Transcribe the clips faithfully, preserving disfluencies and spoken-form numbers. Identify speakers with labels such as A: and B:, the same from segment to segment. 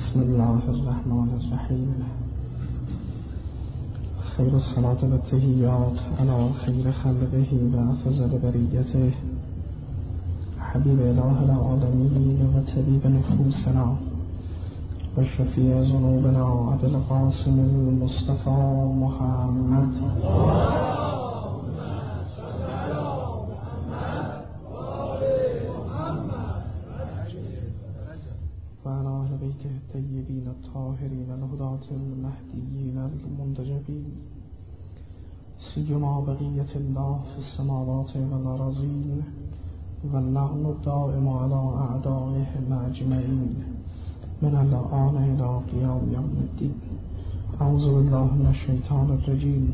A: بسم الله الرحمن الرحیم. خیر الصلاة و التحیات علی خیر خلقه و افضل بریته حبیب اله العالمین و طبیب نفوسنا و شفیع ذنوبنا ابی القاسم المصطفى محمد الطيبين الطاهرين الهداة المهديين المنتجبين سيما بقية الله في السماوات والأراضين واللعن الدائم على أعدائهم أجمعين من الآن إلى قيام يوم الدين. أعوذ بالله من الشيطان الرجيم.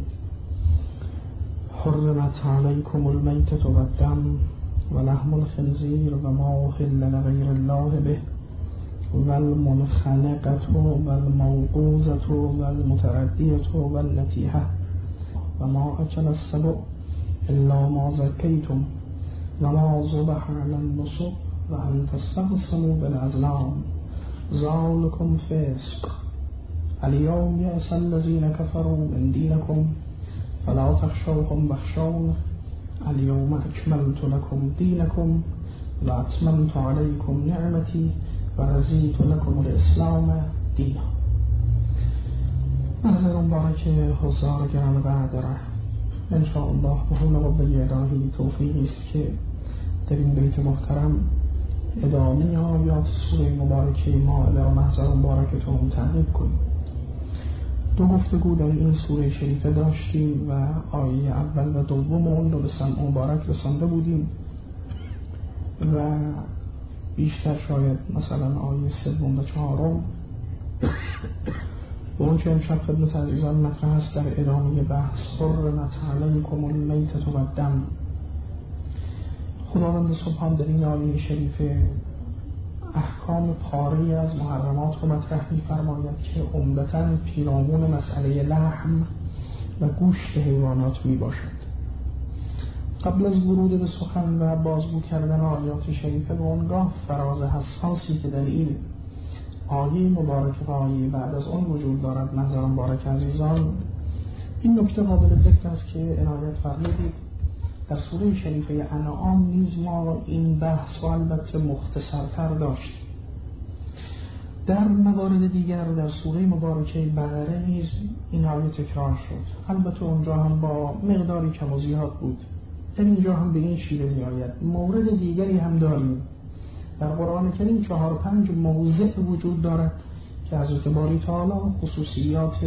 A: حرمت عليكم الميتة والدم ولحم الخنزير وما أحل لغير الله به والمنخنقة والموقوذة والمتردية والنتيحة وما أكل السبع إلا ما زكيتم وما ذبح على النصب وأن تستقسموا بالأزلام ذلكم فسق. اليوم يأس الذين كفروا من دينكم فلا تخشوهم واخشون اليوم أكملت لكم دينكم وأتممت عليكم نعمتي و رضیت لکم الاسلام دینا. منظر مبارک حضار گران قدر انشاءالله به حول قوه الهی توفیقی است که در این بیت محترم ادامه آیات سوره مبارکه مائده و محضر مبارکتون تعقیب کنیم. دو گفتگو در این سوره شریفه داشتیم و آیه اول و دوم اون رو به سمع مبارک رسانده بودیم و بیشتر شاید مثلا آیه سوم و چهارم و اون که امشب خدمت عزیزان مطرح است در ادامه بحث حرمت علیکم المیتة والدم. خداوند سبحان در این آیه شریفه احکام پاری از محرمات رو مطرح می‌فرماید که عمدتاً پیرامون مسئله لحم و گوشت حیوانات میباشد. قبل از ورود به سخن و بازگو کردن آیات شریفه به اونگاه فراز حساسی که در این آیه مبارکه و آیه بعد از اون وجود دارد منظر مبارک عزیزان، این نکته قابل ذکر است که عنایت فرمودید در سوره شریفه انعام نیز ما این بحث و البته مختصرتر داشتیم. در موارد دیگر در سوره مبارکه بقره نیز این آیه تکرار شد، البته اونجا هم با مقداری کم و زیاد بود. در اینجا هم به این شیوه می آید. مورد دیگری هم داریم در قرآن کریم، چهار پنج موضع وجود دارد که حضرت باری تعالی خصوصیات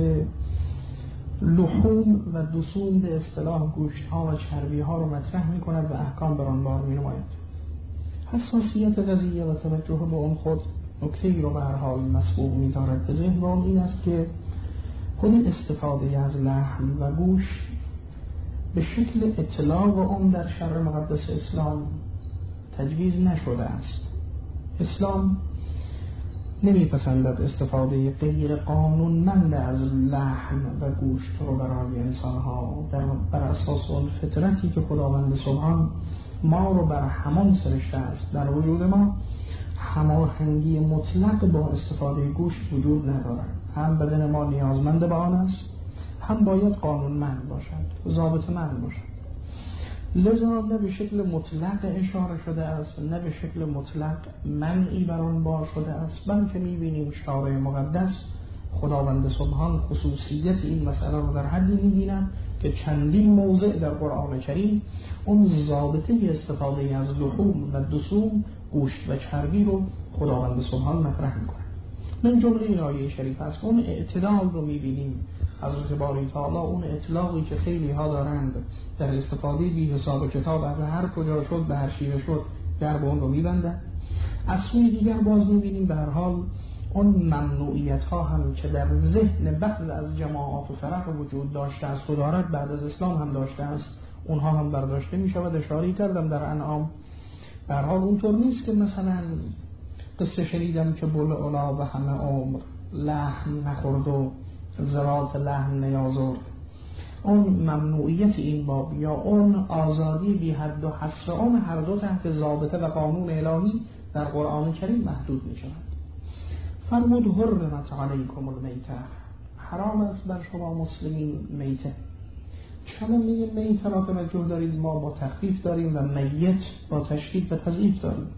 A: لحوم و دسوم به اصطلاح گوشت ها و چربی ها رو مطرح می کند و احکام بر آن بار می نماید. حساسیت قضیه و توجه به اون خود نکته‌ای رو به هر حال مسبوق می دارد به ذهن و این است که خود استفاده از لحم و گوشت به شکل اطلاق اون در شرع مقدس اسلام تجویز نشده است. اسلام نمیپسندد استفاده غیر قانونمند از لحم و گوشت رو برای انسانها در بر اساس اون فطرتی که خداوند سبحان ما رو بر همان سرشته است. در وجود ما هماهنگی مطلق با استفاده گوشت وجود ندارد. هم بدن ما نیازمند به آن است، هم باید قانونمند باشد، ضابطه‌مند باشد. لذا نه به شکل مطلق اشاره شده است، نه به شکل مطلق منعی بر آن بار شده است، بلکه می‌بینیم شارع مقدس خداوند سبحان خصوصیت این مسئله رو در حدی می‌بینند که چندین موضع در قرآن کریم اون ضابطه استفاده از لحوم و دسوم، گوشت و چربی رو خداوند سبحان مطرح می‌کند. من جمله این آیه شریف است اون اعتدال رو می‌بینیم. حضرت باری تعالی اون اطلاقی که خیلی ها دارند در استفاده بی حساب کتاب از هر کجا شد به هر شیوه شد در به اون رو می‌بندند. از سوی دیگر باز می‌بینیم به هر حال اون ممنوعیت ها هم که در ذهن بعض از جماعات و فرق وجود داشته است و دارد بعد از اسلام هم داشته است، اونها هم برداشته می شود. اشاره کردم در انعام به هر حال اونطور نیست که مثلا قصه شنیدم که بلعلا و همه عمر لحم نخورد و ذرات لحم نیازرد. اون ممنوعیت این باب یا اون آزادی بی حد و حصر اون هر دو تحت ضابطه و قانون الهی در قرآن کریم محدود می شود. فرمود حرمت علیکم المیته، حرام است بر شما مسلمین میته. کلمه میته را توجه دارید، ما با تخفیف داریم و میت با تشدید و تضعیف داریم.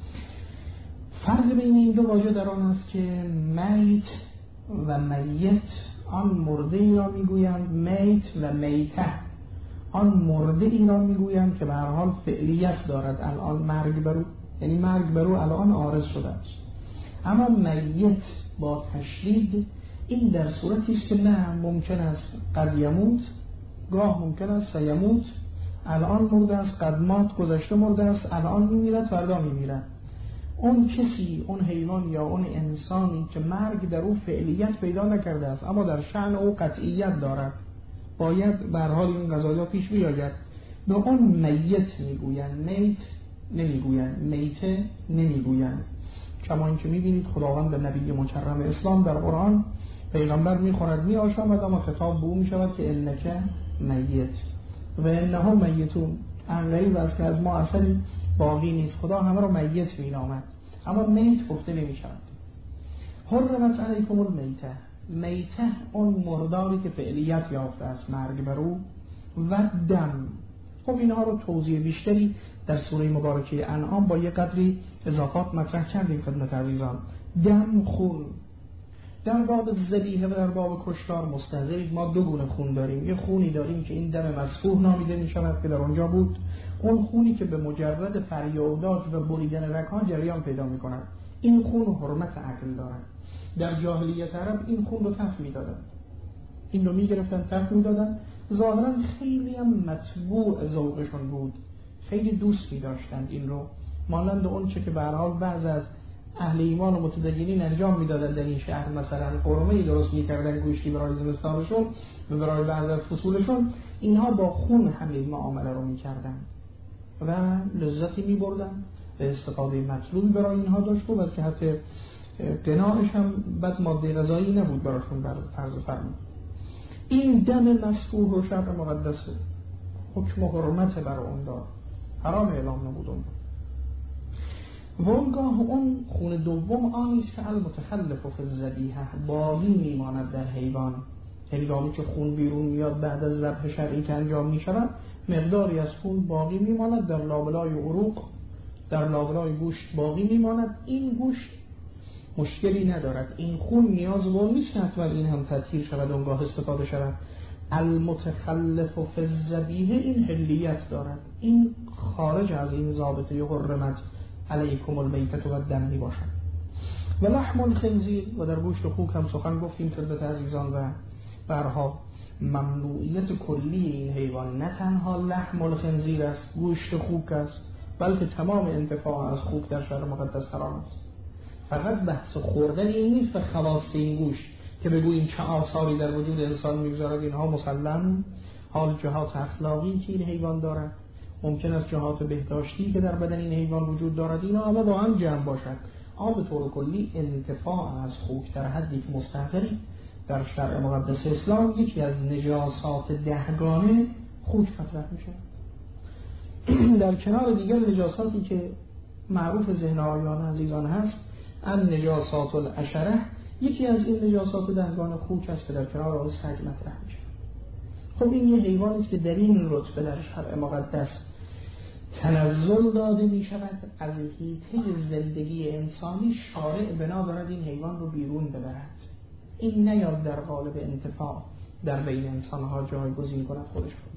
A: فرق بین این دو واژه در آن است که میت و میت آن مرده ای را میگویند، میت و میته آن مرده ای را میگویند که به هر حال فعلیت دارد، الان مرگ برو، یعنی مرگ برو الان عارض شده است. اما میت با تشدید این در صورتی است که نه ممکن است قد یموت، گاه ممکن است سیموت، الان مرده است، قد مات گذشته مرده است، الان میمیرد فردا میمیرد. اون کسی، اون حیوان یا اون انسانی که مرگ در او فعلیت پیدا نکرده است اما در شأن او قطعیت دارد، باید به هر حال این قضایا پیش بیاید، به اون میت میگویند، میت نمیگویند، میته نمیگویند. کما اینکه میبینید خداوند به نبی مکرم اسلام در قرآن پیغمبر میخورد میآشامد اما خطاب به او میشود که انک میت و انهم میتون، انقریب است که از ما اصلی باقی نیست. خدا همه رو میت مینامد اما میت گفته نمیشود. حرمت علیکم المیته، میته اون مرداری که فعلیت یافته است، مرگ بر او، و دم. خب اینها رو توضیح بیشتری در سوره مبارکه انعام با یه قدری اضافات مطرح کردیم خدمت عزیزان. دم، خون. در باب ذبیحه و در باب کشتار مستحضرید ما دو گونه خون داریم. یه خونی داریم که این دم مسفوح نامیده می شود که در اونجا بود، اون خونی که به مجرد فریادات و بریدن رگ‌ها جریان پیدا می کند. این خون حرمت عقل دارد. در جاهلیت عرب این خون رو تف می دادن، این رو می گرفتن تف می دادن. ظاهرا خیلی هم مطبوع ذوقشون بود، خیلی دوست می داشتند این رو، مانند اون چه که به هر حال بعض از اهل ایمان و متدینین انجام میدادن در این شهر. مثلا قرمه‌ای درست میکردن گوشتی برای زمستانشون و برای بعض از فصولشون، اینها با خون همین معامله رو میکردن و لذتی میبردن و استفاده مطلوبی برای اینها داشت و که حتی قناعش هم بد ماده غذایی نبود براشون فرض فرمود. این دم مسفوح و شرع مقدسه، حکم حرمت بر اون دار، حرام اعلام نمود اون. و اونگاه اون خون دوم آنیست که المتخلف فی الذبیحه، باقی میماند در حیوان. هنگامی که خون بیرون میاد بعد از ذبح شرعی که انجام میشود، مقداری از خون باقی میماند در لابلای عروق، در لابلای گوشت باقی میماند. این گوشت مشکلی ندارد، این خون نیاز به نیست که حتما این هم تطهیر شود اونگاه استفاده شود. المتخلف فی الذبیحه این حلیت دارد، این خارج از این ضابطه حرمت علیکم المیتة و الدم می باشد. و لحم الخنزیر، و در گوشت خوک هم سخن گفتیم خدمت عزیزان و برها ممنوعیت کلی این حیوان نه تنها لحم الخنزیر است، گوشت خوک است، بلکه تمام انتفاع از خوک در شهر مقدس حرام است. فقط بحث خوردن این نیست و خلاص این گوشت که بگوییم چه آثاری در وجود انسان میگذارد، اینها مسلم حال جهات اخلاقی که این حیوان دارد، ممکن است جهات بهداشتی که در بدن این حیوان وجود دارد، اینا همه با هم جمع باشد. اما به طور کلی انتفاع از خوک در حدی که مستحضری در شرع مقدس اسلام یکی از نجاسات دهگانه خوک مطرح میشه. در کنار دیگر نجاساتی که معروف ذهن آیان عزیزان هست، ان نجاسات العشره، یکی از این نجاسات دهگانه خوک است که در کنار آن سگ مطرح میشه. خب این یه حیوانی است که در این رتبه در شرع مقدس تنزل داده می شود از حیطه زندگی انسانی، شارع بنا دارد این حیوان رو بیرون ببرد، این نیاد در قالب انتفاع در بین انسانها جایگزین کند خودش رو.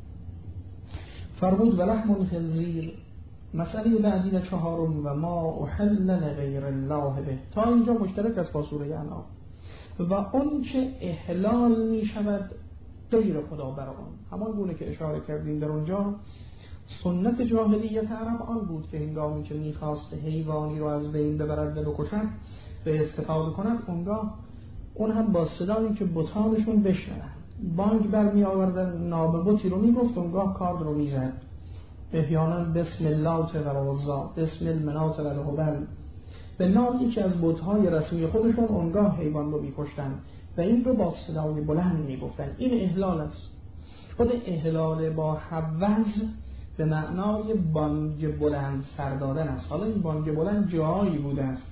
A: فرمود و لحم الخنزیر. مسئله بعدی و چهارم و ما احل لغیر الله به، تا اینجا مشترک است با سوره انعام. و اون که احلال می شود غیر خدا بر آن، همان گونه که اشاره کردیم در اونجا، سنت جاهلیت عرب آن بود که هنگامی که میخواست حیوانی رو از بین ببرد و بکشد به استفاده کند، اونگاه اون هم با صدایی که بتانشون بشنوند بانگ برمی آوردن، ناب بتی رو میگفت، اونگاه کارد رو میزد، احیانا بسم الله والعزا، بسم المنات والهبل، به نام یکی از بت‌های رسمی خودشون اونگاه حیوان رو میکشتن و این رو با صدای بلند میگفتن. این احلال است. خود احلال با حوض به معنای بانگ بلند سر دادن است. حالا این بانگ بلند جایی بوده است،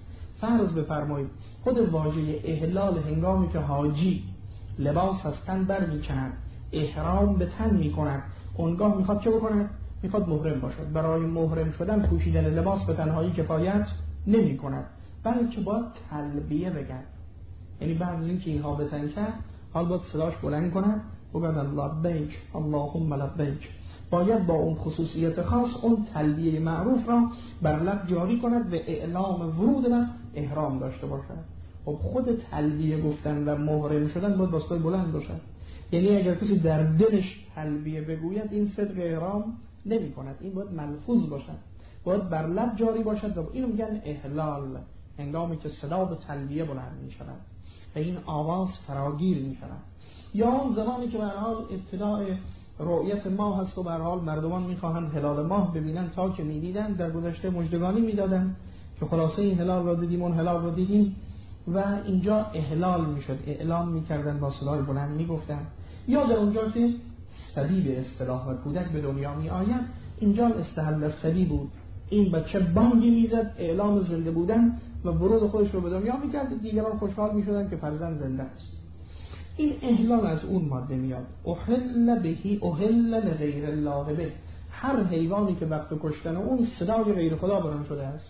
A: فرض بفرمایید خود واژه احلال هنگامی که حاجی لباس از تن بر می‌کند، احرام به تن می‌کند، اونگاه میخواد چه بکند؟ میخواد محرم باشد. برای محرم شدن پوشیدن لباس به تنهایی کفایت نمی‌کند، بلکه باید تلبیه بگن. یعنی بعد از اینکه اینها به تن کرد، حال باید صداش بلند کند و بعد لبیک اللهم لبیک، باید با اون خصوصیت خاص اون تلبیه معروف را بر لب جاری کند و اعلام ورود و احرام داشته باشد. خب خود تلبیه گفتن و محرم شدن باید با صدای بلند باشد. یعنی اگر کسی در دلش تلبیه بگوید این صدق احرام نمی کند، این باید ملفوظ باشد، باید بر لب جاری باشد و اینو میگن احلال، هنگامی که صدا به تلبیه بلند می شود و این آواز فراگیر می شود. یا اون زمانی که به هر حال ابتداء رؤیت ماه هست و به هر حال مردمان میخواهند هلال ماه ببینن، تا که میدیدن در گذشته مژدگانی میدادن که خلاصه این هلال را دیدیم اون هلال را دیدیم و اینجا احلال میشد، اعلام میکردن با صدای بلند میگفتن. یا در اونجا که صبی به اصطلاح و کودک به دنیا می آید، اینجا استحل صبی بود، این بچه بانگی میزد اعلام زنده بودن و ورود خودش رو به دنیا میکرد، دیگران خوشحال میشدن که فرزند زنده است. این احلال از اون ماده میاد، احل بهی احل لغیر الله به، هر حیوانی که وقت کشتن اون صدای غیر خدا بران شده است،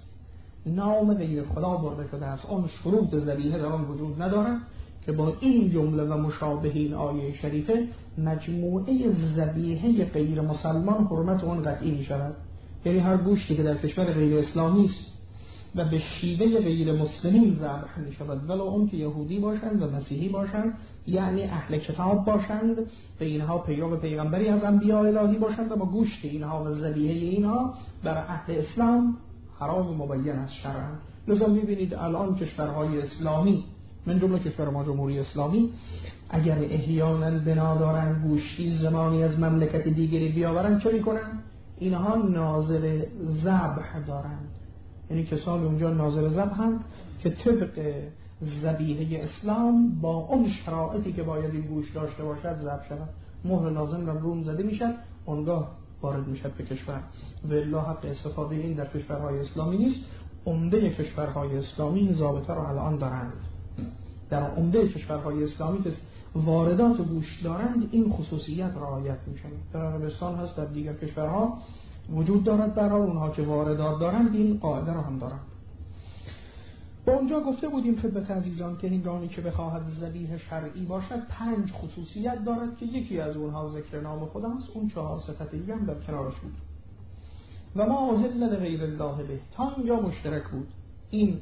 A: نام غیر خدا برده شده است، اون شروط ذبیحه در آن وجود ندارد که با این جمله و مشابه این آیه شریفه مجموعه ذبیحه غیر مسلمان حرمت اون قطعی می شود. یعنی هر گوشتی که در کشور غیر اسلامی است و به شیوه غیر مسلمین ذبح می شود، ولو اون که یهودی باشند و مسیحی باشند، یعنی اهل کتاب باشند و اینها پیرو پیغمبری از انبیاء الهی باشند، و با گوشت اینها و ذبیحه اینها بر اهل اسلام حرام مبین است شرعا. لذا می‌بینید الان کشورهای اسلامی من جمله کشور ما جمهوری اسلامی اگر احیانا بنا دارن گوشتی زمانی از مملکت دیگری بیاورن، چه میکنن؟ اینها ناظر ذبح دارند، یعنی کسانی اونجا ناظر ذبح هم که طبق ذبیحه اسلام با اون شرایطی که باید این گوشت داشته باشد ذبح شود، مهر لازم را روم زده میشد، اونگاه وارد میشد به کشور. و الا حق استفاده این در کشورهای اسلامی نیست. عمده کشورهای اسلامی این ضابطه را الان دارند. در عمده کشورهای اسلامی که واردات گوشت دارند این خصوصیت رعایت میشه. در عربستان هست، در دیگر کشورها وجود دارد، برای اونها که واردات دارند این قاعده را هم دارند. با اونجا گفته بودیم خدمت عزیزان که هنگامی که بخواهد ذبیح شرعی باشد پنج خصوصیت دارد که یکی از اونها ذکر نام خداست، اون چهار صفت دیگه هم در کنارش بود. و ما احل لغیر الله به، تا اینجا مشترک بود. این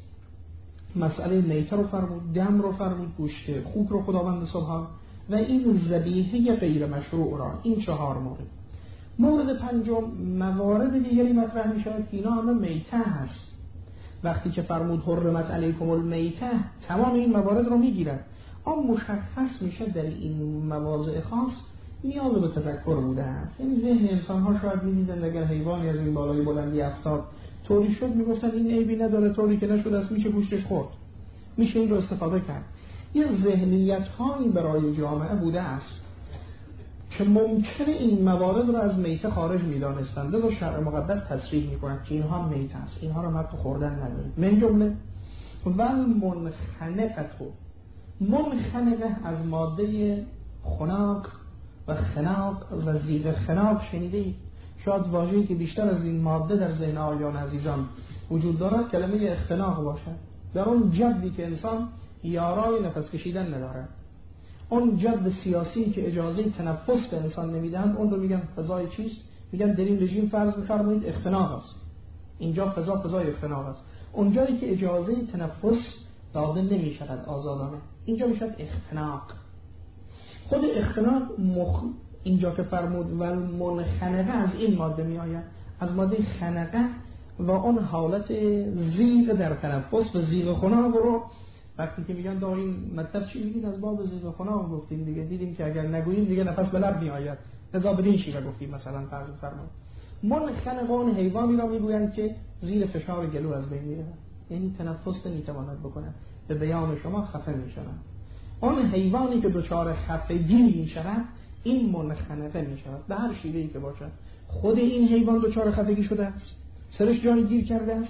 A: مسئله میته رو فرمود، دم رو فرمود، گوشت خوک رو خداوند سبحان، و این ذبیحه غیر مشروع را، این چهار مورد. مورد پنجم موارد دیگری مطرح می شود که اینا همه میته هست. وقتی که فرمود حرمت علیکم المیته تمام این موارد رو میگیرد. آن مشخص میشه در این مواضع خاص نیاز به تذکر بوده است. یعنی ذهن انسان ها شاید میدیدن اگر حیوانی از این بالای بلندی افتاد طوری شد میگفتن این عیبی نداره، طوری که نشد است میشه گوشتش خورد، میشه این رو استفاده کرد. یه ذهنیت هایی برای جامعه بوده است که ممکنه این موارد رو از میته خارج میدانستند و شرع مقدس تصریح میکنند که اینها میته است، اینها رو حتی خوردن ندارید. من جمله ول منخنقه، منخنقه از ماده خناق و خناق و زیغ خناق شنیدید؟ شاید واژه‌ای که بیشتر از این ماده در ذهن آیان عزیزان وجود دارد کلمه اختناق باشد. در اون جدی که انسان یارای نفس کشیدن ندارد، اون جد سیاسی که اجازه تنفس به انسان نمیدهند، اون رو میگن فضای چیست؟ میگن در این رژیم فرض بفرمایید اختناق است، اینجا فضا فضای اختناق است. اونجایی که اجازه تنفس داده نمیشود آزادانه، اینجا میشد اختناق. خود اختناق مخ... اینجا که فرمود و منخنقه از این ماده می آید، از ماده خنقه و اون حالت زیغ در تنفس و زیغ خناق رو وقتی که میگن دا این مطلب چی میگید از باب زیغ خناق گفتیم دیگه، دیدیم که اگر نگوییم دیگه نفس به لب می آید، لذا بدین شیوه گفتیم. مثلا فرض فرمایید منخنقه اون حیوانی را میگویند که زیر فشار گلو از بین میره، یعنی تنفس نمیتواند بکنه، به بیان شما خفه میشوند. اون حیوانی که دچار خفگی میشود این منخنقه میشود به هر شیوهی که باشد. خود این حیوان دچار خفگی شده است، سرش جای گیر کرده است،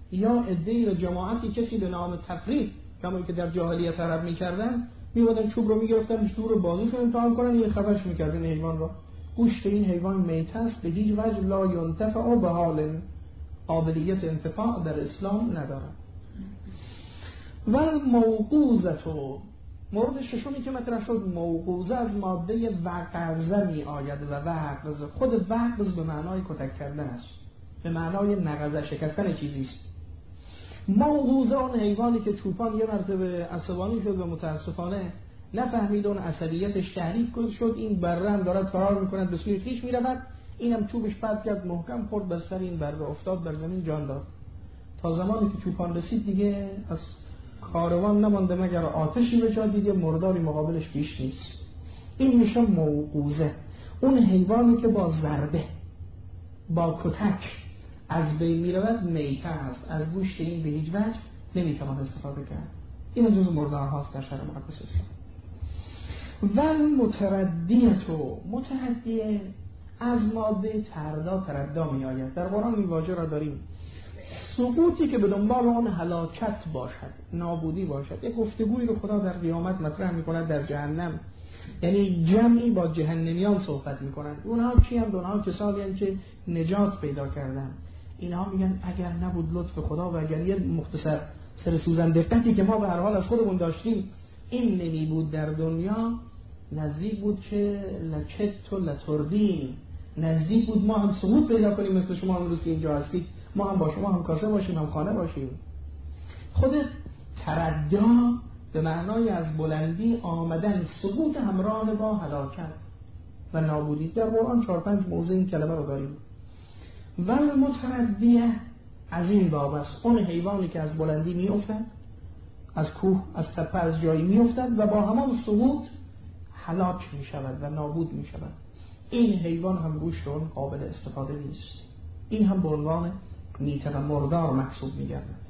A: یا عده‌ای را جماعتی کسی به نام تفریق کما که در جاهلیت عرب می‌کردن می‌بودن چوب رو می‌گرفتن دور بازوشون امتحان کنن یه خفش می‌کردن حیوان را. گوشت این حیوان میت است، به هیچ وجه لا ینتفع به حال قابلیت انتفاع در اسلام ندارد. و موقوزه تو مورد ششمی که مطرح شد، موقوزه از ماده وقزه می آید و وقز خود وقز به معنای کتک کردن است، به معنای نقضه شکستن چیزی است. موقوزه آن حیوانی که چوپان یه مرتبه عصبانی شد و متاسفانه نفهمید اون عصبیتش تحریک شد، این بره هم دارد فرار میکند به سوی خویش میرود، اینم چوبش پرت کرد محکم خورد بر سر این بره، افتاد بر زمین جان داد. تا زمانی که چوپان رسید دیگه از کاروان نمانده مگر آتشی به جا، دیگه مرداری مقابلش بیش نیست. این میشه موقوزه، اون حیوانی که با ضربه با کتک از بین میرود میته است، از گوشت این به هیچ وجه نمیتوان استفاده کرد. این جزء مردارهاست در شرع مقدس اسلام. و متردیتو متردیه از ماده تردا تردا می آید. در قرآن این واژه را داریم، سقوطی که به دنبال آن هلاکت باشد، نابودی باشد. یک گفتگویی رو خدا در قیامت مطرح می کند در جهنم، یعنی جمعی با جهنمیان صحبت می کنند. اونها چی هم؟ اونها کسانی هم که نجات پیدا کردن. اینها میگن اگر نبود لطف خدا و اگر یه مختصر سر سوزن دقتی که ما به هر حال از خودمون داشتیم این نمی بود در دنیا، نزدیک بود که لکت و لتردین، نزدیک بود ما هم سقوط پیدا کنیم مثل شما امروز که اینجا هستید، ما هم با شما هم کاسه باشیم هم خانه باشیم. خود تردا به معنای از بلندی آمدن، سقوط همراه با هلاکت و نابودی. در قرآن چهار پنج موضع این کلمه رو داریم. و المتردیه از این باب است، اون حیوانی که از بلندی می افتد، از کوه از تپه از جایی می افتد و با همان سقوط هلاک می شود و نابود می شود. این حیوان هم گوشت اون قابل استفاده نیست. این هم به عنوان میته و مردار محسوب می گردد.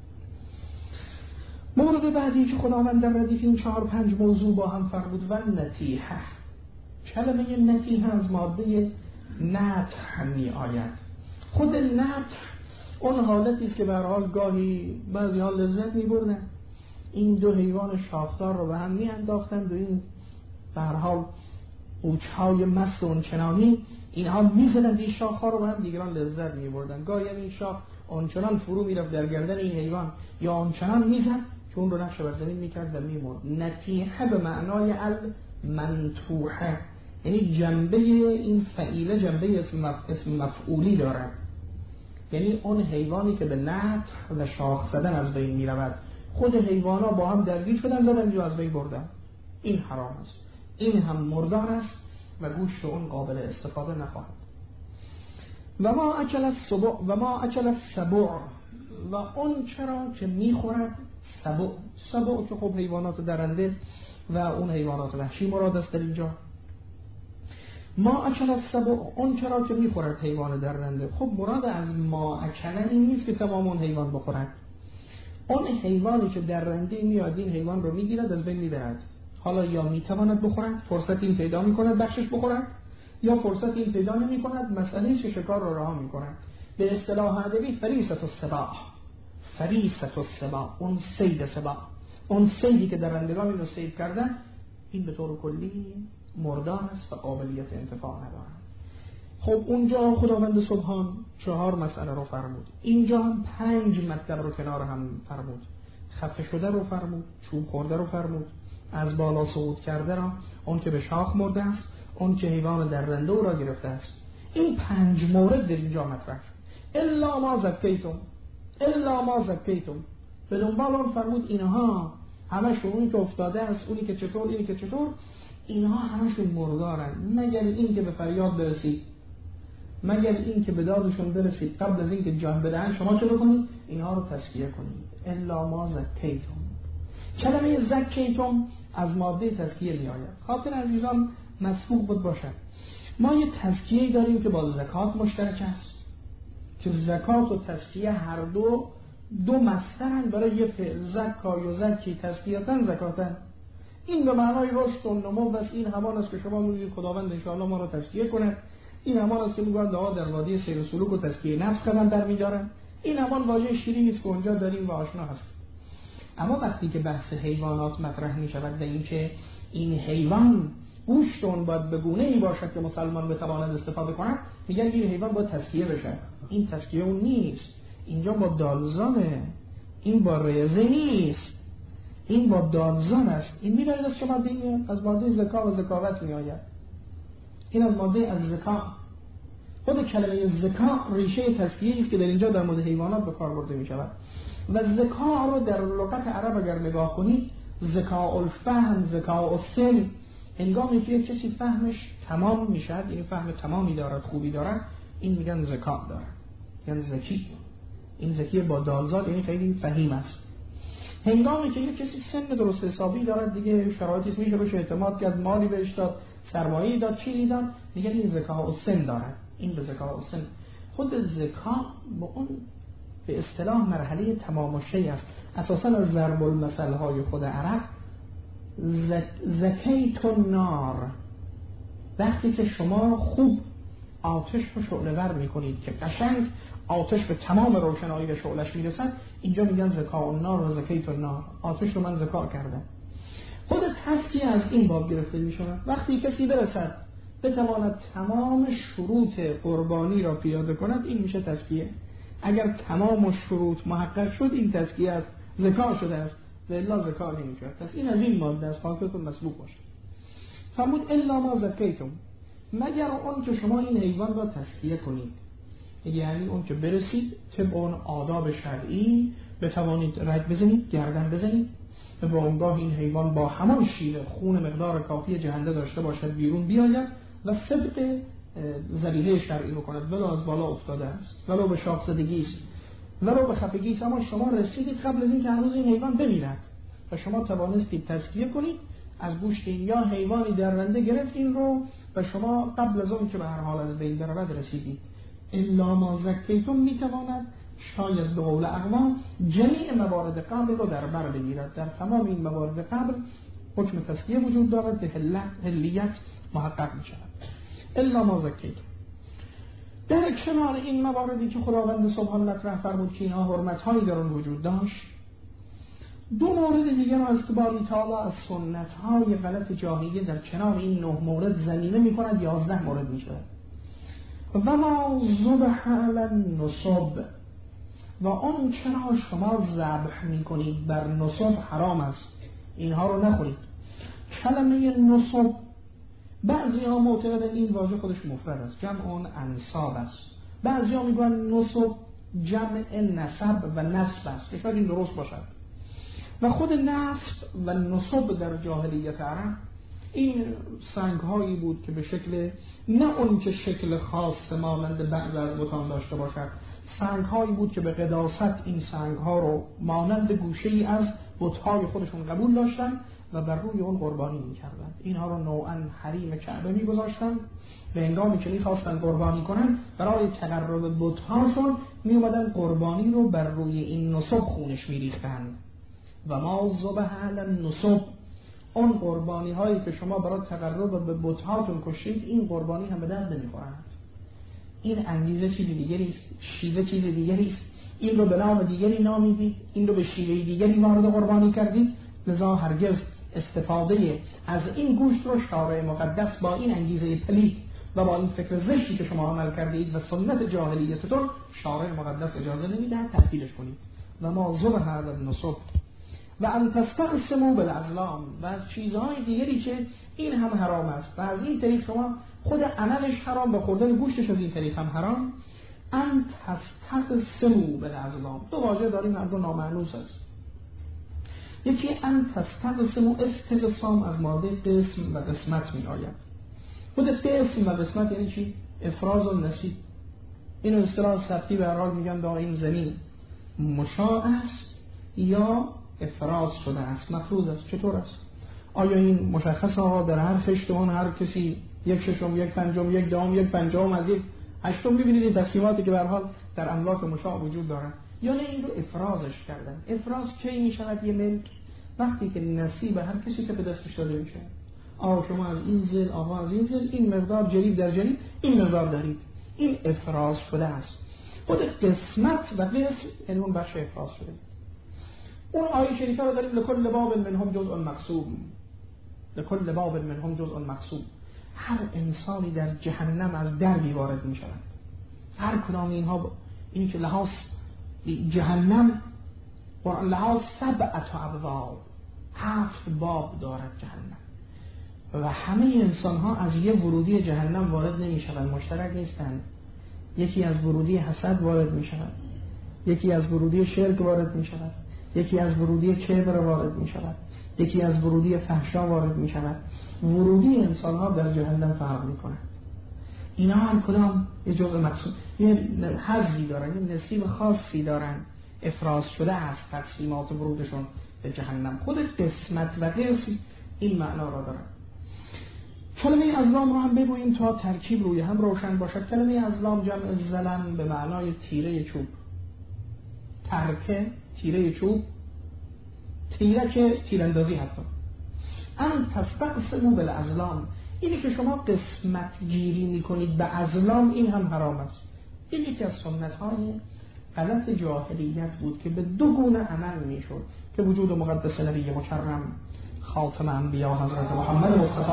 A: مورد بعدی که خداوند در ردیف این چهار پنج موضوع با هم فرمود و نتیحه. کلمه نتیحه از ماده نتح می آید. خود نتح اون حالتی است که به هر حال گاهی بعضی ها لذت می بردن، این دو حیوان شاخدار رو به هم می انداختند و این به هر حال اوچهای مست اون چنانی اینها می زدند این شاخ ها رو به هم، دیگران لذت می بردن. گاهی این شاخ آنچنان فرو می رفت در گردن این حیوان یا آنچنان می زد که اون رو نقش بر زمین می کرد و می مرد. نتیحه به معنای المنتوحه، یعنی جنبه این فعیله جنبه اسم, مف... اسم مفعولی دارد، یعنی اون حیوانی که به نتح و شاخ زدن از بین می رود. خود حیوانا با هم درگیر شدن زدن جو از بین بردن. این حرام است. این هم مردار است و گوشت اون قابل استفاده نخواهد. و ما اکل السبع و ما اکل السبع و اون چرا که میخورد سبع. سبع که خب حیوانات درنده و اون حیوانات وحشی مراد است در اینجا. ما اکل السبع اون چرا که میخورد حیوان درنده. خب مراد از ما اکل این نیست که تمام اون حیوان بخورد. اون حیوانی که درنده میاد این حیوان رو میگیرد از بین میبرد. حالا یا میتواند بخورد، فرصت این پیدا میکند بخشش بخورد، یا فرصت این پیدا نمیکند، مسئله که شکار رو رها میکند. به اصطلاح ادبی فریسة السباع، فریسة السباع، اون صید سباع، اون صیدی که درندگان اینو صید کردن، این به طور کلی مردار است و قابلیت انتفاع ندارد. خب اونجا خداوند سبحان چهار مسئله رو فرمود، اینجا هم پنج مطلب رو کنار هم فرمود. خفه شده رو فرمود، چوب خورده رو فرمود، از بالا صعود کرده را، اون که به شاخ مرده است، اون که حیوان درنده او را گرفته است. این پنج مورد در اینجا مطرح شد. الا ما زکیتم، الا ما زکیتم. به دنبال اون فرمود اینها همشون، اونی که افتاده است، اونی که چطور، اینی که چطور، اینها همشون مردارن، مگر این که به فریاد برسید، مگر این که به دادشون برسید قبل از این که جان بدهن، شما چه بکنید؟ اینها رو تزکیه کنید. الا ما زکیتم. کلمه زکیتم از ماده تزکیه می آید. خاطر عزیزان مسبوق بود باشد، ما یه تزکیه داریم که با زکات مشترک است، که زکات و تزکیه هر دو دو مصدرن برای یه فعل. زکا و زکی تزکیتن زکاتن. این به معنای رشد و نمو است. این همان است که شما میگید خداوند انشاءالله ما را تزکیه کنه. این همان است که میگن دعا در وادی سیر و سلوک و تزکیه نفس قدم برمی‌دارن. این همان واژه شیرینی است که اونجا داریم و آشنا هست. اما وقتی که بحث حیوانات مطرح می شود و اینکه این حیوان گوشت اون باید به گونه‌ای باشد که مسلمان بتواند استفاده کند، میگن این حیوان باید تزکیه بشه. این تزکیه اون نیست. اینجا با دالزامه، این با ریزه نیست، این با دالزام است. این می‌دانید از چه ماده میاد؟ از ماده زکا و زکاوت میآید. این از ماده از زکا. خود کلمه زکا ریشه تزکیه است که در اینجا در مورد حیوانات به کار برده می شود. و زکا رو در لغت عرب اگر نگاه کنید، زکا الفهم، زکا السن، هنگامی که کسی فهمش تمام میشد، یعنی فهم تمامی دارد، خوبی دارد، این میگن زکا دارد، یعنی زکی. این زکی با دالزاد یعنی خیلی فهیم است. هنگامی که یک کسی سن درست حسابی دارد، دیگه شرایطی میشه روش اعتماد کرد، مالی بهش داد، سرمایه‌ای داد، چیزی داد، میگن این زکا السن دارد. این به زکا السن. خود زکا با اون به اصطلاح مرحله تمام الشیء است. اساساً از ضرب المثل های خود عرب، زکیت النار، وقتی که شما خوب آتش رو شعله ور میکنید که قشنگ آتش به تمام روشنایی و شعلش میرسد، اینجا میگن زکا النار و زکیت النار، آتش رو من زکا کردم. خود تزکیه از این باب گرفته میشود. وقتی کسی برسد بتواند تمام شروط قربانی را پیاده کند، این میشه تزکیه. اگر تمام شروط محقق شد، این تزکیه است، زکا شده است، و الا زکا نمی‌شود. پس این از این ماده است، خاطرتون مسبوق باشه. فرمود الا ما زکیتم، مگر اون که شما این حیوان را تزکیه کنید، یعنی اون که برسید طبق اون آداب شرعی بتوانید رگ بزنید، گردن بزنید و با اونگاه این حیوان با همان شیوه خون مقدار کافی جهنده داشته باشد بیرون بیاید و صدق ذبیحه شرعی رو کند، ولو از بالا افتاده است، ولو به شاخ زدگی است، ولو به خفگی است، اما شما رسیدید قبل از این که هنوز این حیوان بمیرد و شما توانستید تزکیه کنید از گوشت این، یا حیوانی درنده گرفت این رو و شما قبل از اون که به هر حال از بین برود رسیدید. الا ما زکیتم میتواند شاید به قول اقوام جمیع موارد قبل رو در بر بگیرد. در تمام این موارد قبل حکم تزکیه وجود دارد، به حلیت محقق می شود. الا ما زکیتم. در کنار این مواردی که خداوند سبحان مطرح فرمود که اینها حرمت‌هایی در اون وجود داشت، دو مورد دیگر را از باری تعالی از سنت‌های غلط جاهلیه در کنار این نه مورد ضمیمه می‌کند، یازده مورد می‌شود. و ما ذبح علی النصب، و اون چرا شما ذبح می‌کنید بر نصب حرام است، اینها رو نخورید. کلمه نصب بعضی ها معتقدن این واژه خودش مفرد است، جمع اون انصاب است. بعضی ها میگن نصب جمع نسب و نسب است، که شاید این درست باشد. و خود نسب و نصب در جاهلیت عرب این سنگ هایی بود که به شکل نه اون که شکل خاص مانند بعض از بتان داشته باشد، سنگ هایی بود که به قداست این سنگ ها رو مانند گوشه ای از بت‌های خودشون قبول داشتن و بر روی اون قربانی می‌کردند. اینها رو نوعاً حریم کعبه می‌گذاشتن، به هنگامی که می‌خواستن قربانی کنن برای تقرب بت‌هاشون می‌اومدن قربانی رو بر روی این نصب خونش می‌ریختن. و ما ذبح علی النصب، اون قربانی هایی که شما برای تقرب به بت‌هاتون کشید، این قربانی هم به درد نمی‌خورند. این انگیزه چیز دیگری است، شیوه چیز دیگری است. این رو به نام دیگری نامیدید، این رو به شیوه دیگری وارد قربانی کردید، لذا هرگز استفاده از این گوشت رو شارع مقدس با این انگیزه پلید و با این فکر زشتی که شما عمل کردید و سنت جاهلیتتون شارع مقدس اجازه نمیدهد تعطیلش کنید. و ما ذبح علی النصب و ان تستقسموا بالازلام، و از چیزهای دیگری که این هم حرام است و از این طریق شما خود عملش حرام و خوردن گوشتش از این طریق هم حرام. ان تستقسموا بالازلام، دو واژه داریم، هر دو نامعنوس است. یکی ان تستقسموا، استقسام از ماده قسم و قسمت می آید. خود قسم و قسمت یعنی چی؟ افراز و نصیب. این اصطلاح سبتی به هر حال میگن دا این زمین مشاع است یا افراز شده است، مفروض است. چطور است؟ آیا این مشخص ها در هر خشتمان هر کسی یک ششم، یک پنجم، یک دهم، یک پنجم از یک هشتم، می‌بینید این تقسیماتی که به هر حال در املاک مشاع وجود دارن، یا نه این رو افرازش کردن. افراز کی میشود یه ملک؟ وقتی که نصیب هر کسی که به دستش داده میشه، آقا شما از این زل، آقا از این زل، این مقدار جریب در جریب این مقدار دارید، این افراز شده است. خود قسمت و قسم یعنی اون بخش افراز شده. اون آیه شریفه رو داریم لکل باب منهم جزء مقسوم، لکل باب منهم جزء مقسوم. هر انسانی در جهنم از دربی وارد می شود. هر کدام اینها این که لحاظ جهنم قرآن لحاظ سبعت ابواب، هفت باب دارد جهنم و همه انسان ها از یه ورودی جهنم وارد نمی شوند، مشترک نیستند. یکی از ورودی حسد وارد می شود، یکی از ورودی شرک وارد می شود، یکی از ورودی کبر وارد می شود، یکی از ورودی فحشا وارد می شود. ورودی انسان ها در جهنم فرق می کند. اینا هم کدام یه جزء مقصود، یه حظی دارن، یه نصیب خاصی دارن، افراز شده است تقسیمات ورودشون به جهنم. خود قسمت و قسم این معنا را دارن. کلمه ازلام رو هم بگوییم تا ترکیب روی هم روشن باشد. کلمه ازلام جمع زلم به معنای تیره چوب، ترکه تیره چوب، تیره که تیراندازی حتی. ان تستقسموا بالازلام، اینی که شما قسمت گیری میکنید به ازلام، این هم حرام است. این یکی از سنت های غلط جاهلیت بود که به دو گونه عمل میشد که وجود مقدس نبی مکرم خاتم انبیا حضرت محمد مصطفی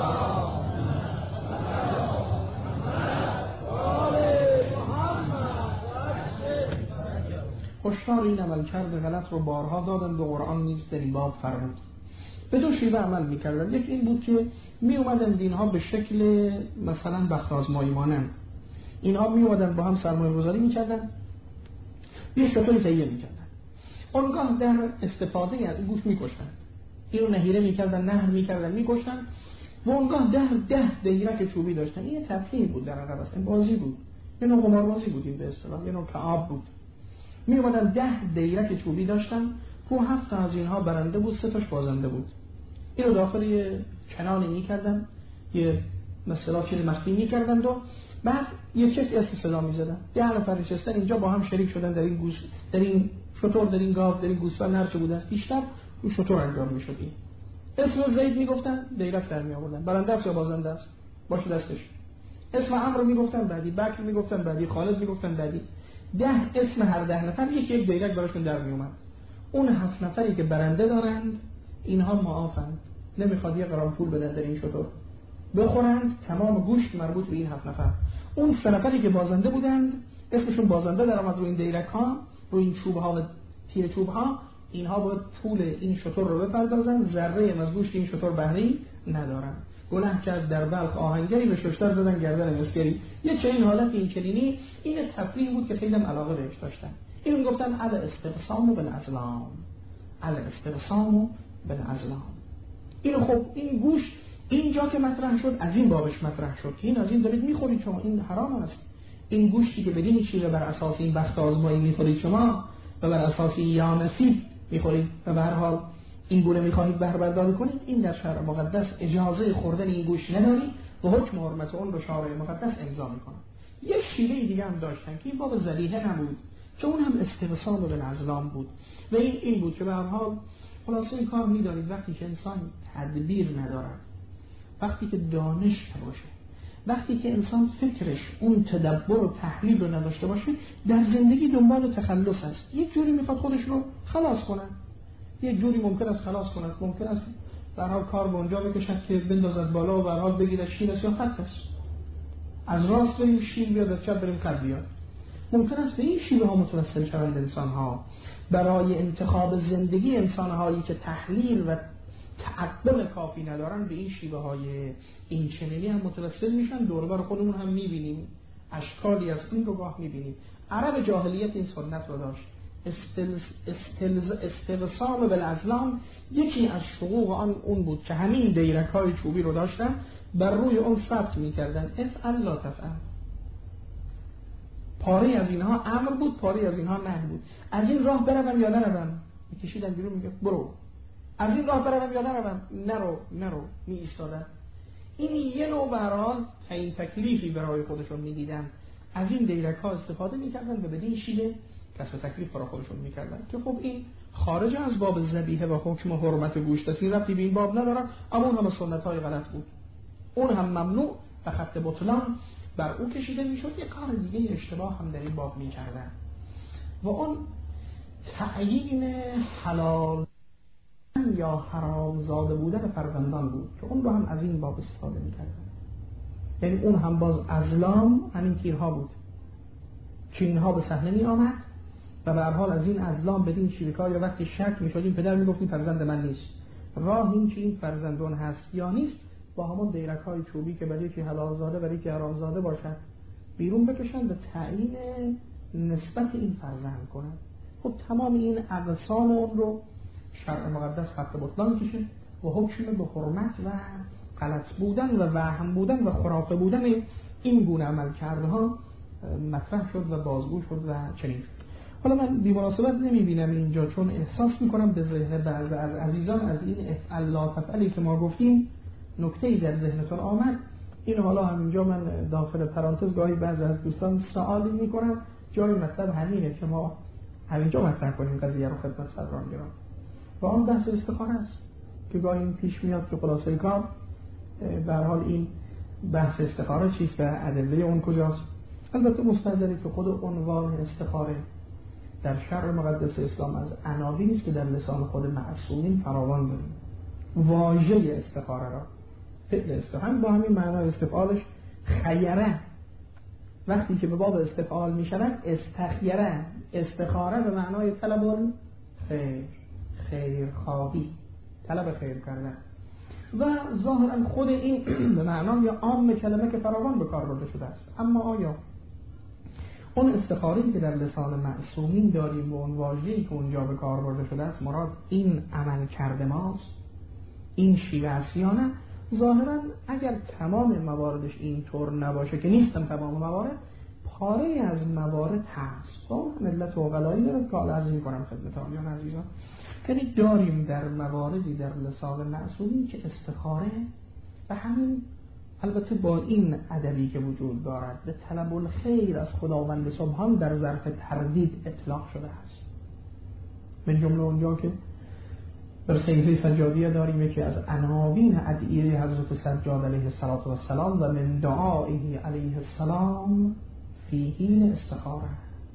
A: هشدار این عمل کرده غلط رو بارها دادن و قرآن نیز در این باب فرمود. به دو شیوه عمل میکردن. یک این بود که می اومدن دینها به شکل مثلا بخت‌آزمایی مانند، اینها می اومدن با هم سرمایه گذاری میکردن، یه شطوری تهیه میکردن، اونگاه در استفاده از این گوشت میکشتن، اینو نهیره میکردن، نهر میکردن، میکشتن و اونگاه ده ده دیرک چوبی داشتن. این یه تفریح بود در عقب است، این بازی بود، یه نوع قماربازی بود، این به اصطلاح یه نوع کعاب بود. می اومدن ده دیرک چوبی داشتن، رو هفت از اینها برنده بود، سه تاش بازنده بود. اینو داخل یه کنانی میکردن، یه مثلا چیز مخفی میکردن و بعد یک یک اسم صدا میزدن. ده نفر نشستن اینجا با هم شریک شدن در این گوس، در این شطور، در این گاو، در این گوسفند، هر چه بود است بیشتر رو شطور انجام میشد. این اسم زید میگفتن، دیرک در می آوردن، برنده است یا بازنده است باشه دستش. اسم عمرو میگفتن، بعدی بکر میگفتن، بعدی خالد میگفتن، بعدی ده اسم هر ده نفر یک یک دیرک براشون در می اومد. اون هفت نفری که برنده دارند اینها معافند، نمیخواد یه قران پول بدن در این شطور، بخورند تمام گوشت مربوط به این هفت نفر. اون سه نفری که بازنده بودند اسمشون بازنده در آمد روی این دیرک ها، روی این چوب ها و تیر چوب ها، اینها باید پول این شطور رو بپردازن، ذره از گوشت این شطور بهره ندارن. گناه کرد در بلخ آهنگری به ششتر زدن گردن مسکری. یه چنین حالت این چنینی، این تفریح بود که خیلی هم علاقه بهش داشتن. اینو گفتن علی استقسام بالازلام، علی استقسام بالازلام. اینو خب این گوشت اینجا که مطرح شد از این بابش مطرح شد که این از این دارید میخورید شما، این حرام است. این گوشتی که بدین چیزی بر اساس این بخت آزمایی میخورید شما و بر اساس یا نصیب میخورید و به هر حال این گونه میخواهید بهره برداری کنید، این در شرع مقدس اجازه خوردن این گوشت ندارید و حکم حرمت اون رو شارع مقدس امضا میکنه. یه شیوه دیگه هم داشتن که این باب ذبیحه نبود، که اون هم استقسام بالازلام بود و این این بود که به هر حال خلاصه این کار میدانید وقتی که انسان تدبیر ندارد، وقتی که دانش نباشه، وقتی که انسان فکرش اون تدبر و تحلیل رو نداشته باشه، در زندگی دنبال تخلص است. یک جوری میخواد خودش رو خلاص کنه، یک جوری ممکن است خلاص کنه، ممکن است به هر حال کار به اونجا بکشد که بندازد بالا و به هر حال بگیرد شیر است یا خط است، از راست بریم شیر بیاد، از چپ بریم خط بیاد. ممکن است به این شیوه ها متوسل شوند انسان ها برای انتخاب زندگی انسان هایی که تحلیل و تعقل کافی ندارن، به این شیوه های این چنینی هم متوسل میشن. دور بر خودمون هم میبینیم اشکالی از این رو گاه میبینیم. عرب جاهلیت این سنت رو داشت، استقسام بالازلام. یکی از حقوق آن اون بود که همین دیرک های چوبی رو داشتن، بر روی اون ثبت میکردن افعل لا تفعل. پاره از اینها امر بود، پاره از اینها نهی بود. از این راه بروم یا نروم، میکشیدن بیرون، میگه برو. از این راه بروم یا نروم، نرو نرو، می ایستادن. این یه نوع به هر حال تعیین تکلیفی برای خودشون میدیدن، از این دیرک ها استفاده میکردن و بدین شیوه کسب تکلیف برای خودشون میکردن که خب این خارج از باب ذبیحه و حکم حرمت گوشت است، این ربطی به این باب ندارن، اما اون هم سنت های غلط بود، اون هم ممنوع و خط بطلان بر او کشیده میشد، یک کار دیگه اشتباه هم در این باب میکردن و اون تعیین حلال یا حرام زاده بودن فرزندان بود که اون رو هم از این باب استفاده میکردن. یعنی اون هم باز ازلام همین تیرها بود که اینها به صحنه می آمد و به هر حال از این ازلام بدین شیرکار یا وقتی شک می شدیم پدر می گفتیم فرزند من نیست، راه این که این فرزندون هست یا نیست با همون دیرک های چوبی که برای که حلال زاده برای که حرام زاده باشد بیرون بکشن و تعیین نسبت این فرزند کنن. خب تمام این اقسام اون رو شرع مقدس خط بطلان کشه و حکم به حرمت و غلط بودن و وهم بودن و خرافه بودن این گونه عمل کرده ها مطرح شد و بازگو شد و چنین شد. حالا من بی مناسبت نمی بینم اینجا، چون احساس میکنم به ذهن بعضی از عزیزان از این افعل لا تفعلی که ما گفتیم نکته‌ای در ذهنتون آمد. این حالا همینجا من داخل پرانتز گاهی بعضی از دوستان سوالی میکنم، جای مطلب همینه که ما همینجا مطرح کنیم قضیه رو خدمت صدران گرام و آن بحث استخاره است که گاهی این پیش میاد که خلاصه کار به هر حال این بحث استخاره چیست و ادله اون کجاست. البته مستحضری که خود عنوان استخاره در شرع مقدس اسلام از عناوینی است که در لسان خود معصومین فراوان داریم. واژه استخاره را فعل استخاره با همین معنای استفعالش خیره، وقتی که به باب استفعال می شود استخیره، استخاره به معنای طلب خیر، خیر خواهی، طلب خیر کردن و ظاهرا خود این به معنای عام کلمه که فراوان به کار برده شده است. اما آیا اون استخاری که در لسان معصومین داریم و اون واژه‌ای که اونجا به کار برده شده است مراد این عمل کرده ماست، این شیوه است یا نه؟ ظاهرا اگر تمام مواردش اینطور نباشه که نیستن تمام موارد، پاره از موارد هست و اون ملت اوغلایی داره که عرض می‌کنم خدمت آنیان عزیزان. یعنی داریم در مواردی در لسان معصومین که استخاره و همین البته با این ادبی که وجود دارد به طلب الخیر از خداوند سبحان در ظرف تردید اطلاق شده است. من جمله اونجا که در صحیفه سجادیه داریم که از عناوین ادعیه حضرت سجاد علیه السلام و من دعائه علیه السلام فی حین استخاره،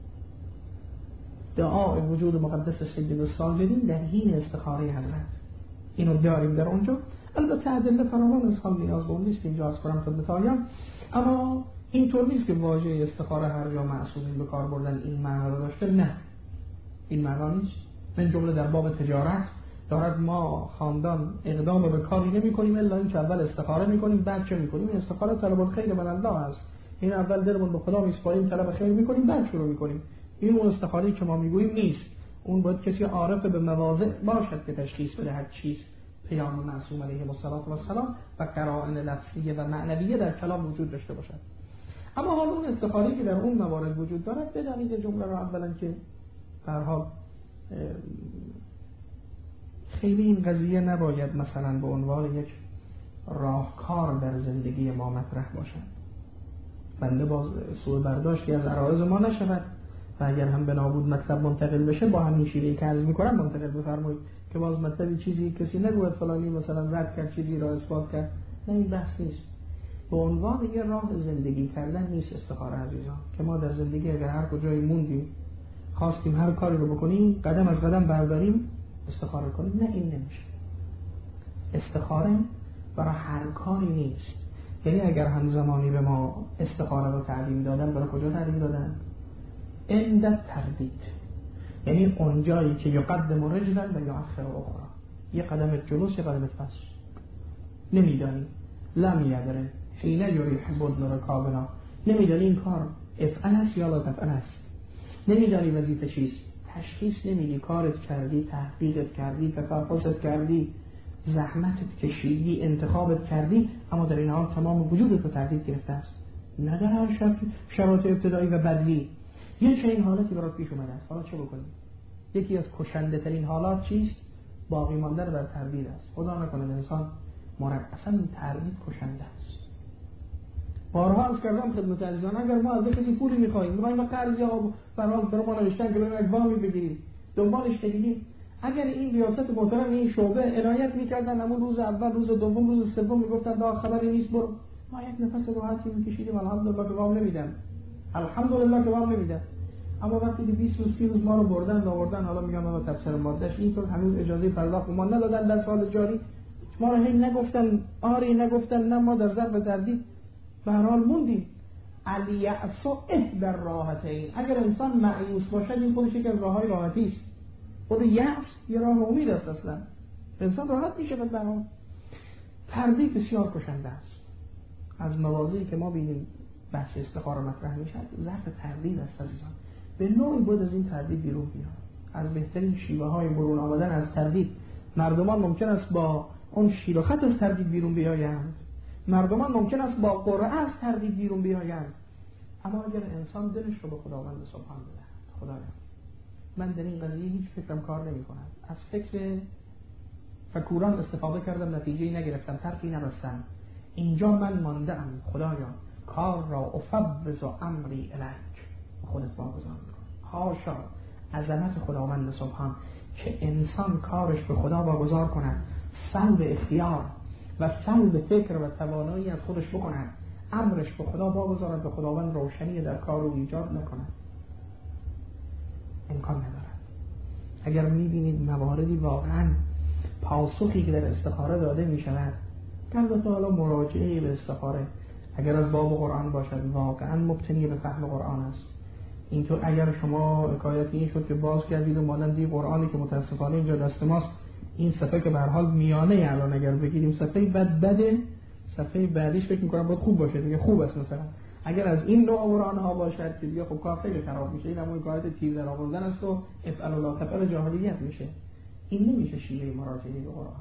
A: دعای وجود مقدس سید الساجدین در حین استخاره حضرت، اینو داریم در اونجا. البته ادله فراوان از حال نیاز به اون نیست که اینجا از کنم خدمت آیان، اما اینطور نیست که واژه استخاره هر جا معصومین به کار بردن این معنا رو داشته، نه این معنا نیست. من جمله در باب تجارت دارد ما خاندان اقدام به کاری نمی کنیم الا اینکه اول استخاره می کنیم بعد چه می کنیم؟ استخاره طلب الخیر من الله است. این اول دلمون به خدا میسپاریم طلب خیر می کنیم بعد شروع می کنیم. این اون استخاری که ما میگوییم نیست. اون باید کسی عارف به مواضع باشد که تشخیص بده هر چیز پیام معصوم علیه السلام و قرائن لفظیه و معنویه در کلام وجود داشته باشد. اما حالا اون استخاری که در اون موارد وجود دارد بدانید جمله را اولا که به هر حال خیلی این قضیه نباید مثلا به عنوان یک راهکار در زندگی ما مطرح باشد. بنده باز سوء برداشتی از عرایض ما نشود و اگر هم به نابود مطلب منتقل بشه با همین شیوهی که عرض می‌کنم منتقل بفرمایید که باز مطلبی چیزی کسی نگوید فلانی مثلا رد کرد چیزی را اثبات کرد. نه این بحث نیست. به عنوان یه راه زندگی کردن نیست استخاره عزیزان که ما در زندگی اگر هر کجایی موندیم خواستیم هر کاری رو بکنیم قدم از قدم برداریم استخاره کنیم. نه این نمیشه. استخاره برای هر کاری نیست. یعنی اگر همزمانی به ما استخاره رو تعلیم دادن برای کجا تعلیم دادن؟ عند تردید، یعنی اونجایی که یقدم رجلا و یؤخر اخرى، یه قدم جلوس یه قدم پس، نمیدانی لم یدره حین یریح بدن رکابنا، نمیدانی این کار افعل است یا لا تفعل است، نمیدانی وظیفه چیست، تشخیص نمیدی، کارت کردی، تحقیقت کردی، تفحصت کردی، زحمتت کشیدی، انتخابت کردی، اما در این حال تمام وجودت رو تردید گرفته است. نه در هر شرط شرایط ابتدایی و بدوی یه چنین حالتی برات پیش اومده است. حالا چه بکنیم؟ یکی از کشنده ترین حالات چیست؟ باقی ماندن در تردید است. خدا نکنه انسان مرد اصلا این تردید کشنده است. بارها از کردم خدمت عزیزان اگر ما از کسی پولی می‌خوایم، می‌خوایم قرض یا فرض برای ما نوشتن که ببینید وامی بگیرید، دنبالش بگیرید، اگر این ریاست محترم این شعبه عنایت می‌کردن همون روز اول، روز دوم، روز سوم میگفتن دا خبری نیست برو، ما یک نفس راحتی میکشیدیم الحمدلله که وام نمیدن، الحمدلله که وام نمیدن. اما وقتی که بیست روز سی روز ما رو بردن آوردن، حالا میگم آقا تفسیر مادهش اینطور، هنوز اجازه پرداخت ما ندادن در سال جاری، ما رو هی نگفتن آری نگفتن نه، ما در ضرب دردی به هر حال موندیم. الیأس احدی الراحتین، اگر انسان مایوس باشد این خودش یک از راههای راحتی است. خود یأس یه راه امید است، اصلا انسان راحت میشه. به هر حال تردید بسیار کشنده است. از موازی که ما بینیم بحث استخاره مطرح میشه ظرف تردید است عزیزان. به نوعی بود از این تردید بیرون بیاد. از بهترین شیوه های برون آمدن از تردید، مردمان ممکن است با اون شیر و خط از تردید بیرون بیایند، مردمان ممکن است با قرعه از تردید بیرون بیایند، اما اگر انسان دلش رو به خداوند سبحان بدهد، خدایا من در این قضیه هیچ فکرم کار نمی کند، از فکر فکوران استفاده کردم نتیجه‌ای نگرفتم، طرفی نبستم، اینجا من مانده‌ام، خدایا کار را افوض امری الیک، خودت واگذار می‌کن. حاشا عظمت خداوند سبحان که انسان کارش به خدا واگذار کند، سلب اختیار و سلب فکر و توانایی از خودش بکند، امرش به خدا واگذارد، به خداوند روشنی در کار رو ایجاد نکند، امکان ندارد. اگر می‌بینید مواردی واقعاً پاسخی که در استخاره داده می‌شود، البته حالا مراجعه به استخاره اگر از باب قرآن باشد واقعاً مبتنی به فهم قرآن است. اینطور اگر شما حکایت این شد که باز کردید و مانند این قرآنی که متاسفانه اینجا دست ماست، این صفحه که به هر حال میانه الان اگر بگیریم صفحه بد بده، صفحه بعدیش فکر می‌کنم باید خوب باشه دیگه، خوب است. مثلا اگر از این نوع قرآن ها باشد که دیگه خب کار خیلی خراب میشه، این همون حکایت تیر در آوردن است و افعل لا تفعل جاهلیت میشه. این نمیشه شیوه مراجعه به قرآن.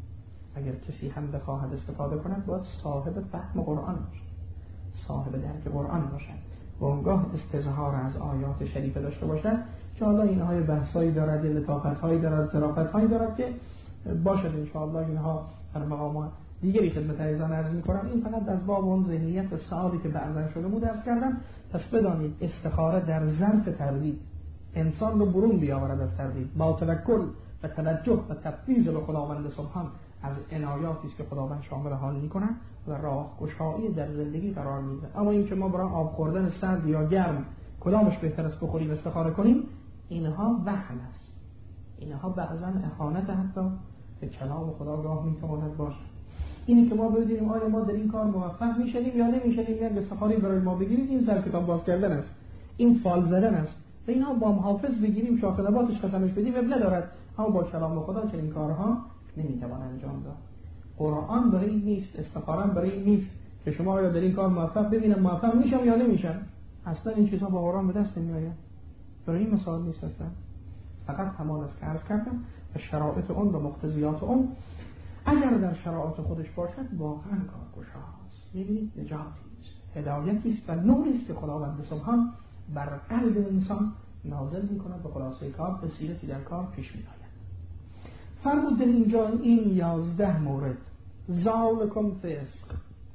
A: اگر کسی هم بخواهد استفاده کند باید صاحب فهم قرآن باشد، صاحب درک قرآن باشد و اونگاه استظهار از آیات شریفه داشته باشد که حالا اینها بحثایی دارد، لطافت‌هایی دارد، ظرافت‌هایی دارد که باشد ان شاء الله اینها در مقامات دیگری خدمت عزیزان عرض می‌کنم. این فقط از باب اون ذهنیت سوالی که بعضا شده بود عرض کردم. پس بدانید استخاره در ظرف تردید انسان رو برون بیاورد از تردید، با توکل و توجه و تفویض به خداوند سبحان از عنایاتی است که خداوند شامل حال می‌کند و راهگشایی در زندگی قرار میده. اما این که ما برای آب خوردن سرد یا گرم کدامش بهتر است بخوریم استخاره کنیم، اینها وهم است، اینها بعضا اهانت حتی به کلام خدا گاه میتواند باشد. اینی که ما بدونیم آیا ما در این کار موفق میشیم یا نمیشیم، یا استخاره برای ما بگیرید، این سر کتاب باز کردن است، این فال زدن است. و اینها با محافظ بگیریم شاخ نباتش ختمش بدیم اب ندارد، اما با کلام خدا چنین کارها نمیتوان انجام داد. قرآن برای این نیست، استخاره برای این نیست که شما آیا در این کار موفق ببینم موفق میشم یا نمیشم. اصلا این چیزها با قرآن به دست نمیآید، برای این مثال نیست. اصلا فقط همان است که عرض کردم و شرایط اون و مقتضیات اون اگر در شرایط خودش باشد واقعا کارگشاست. میبینید نجاتی است، هدایتی است و نوری است که خداوند سبحان بر قلب انسان نازل میکند و خلاصه کار بصیرتی در کار پیش میآید. فرمود در اینجا این یازده مورد ذالکم فسق،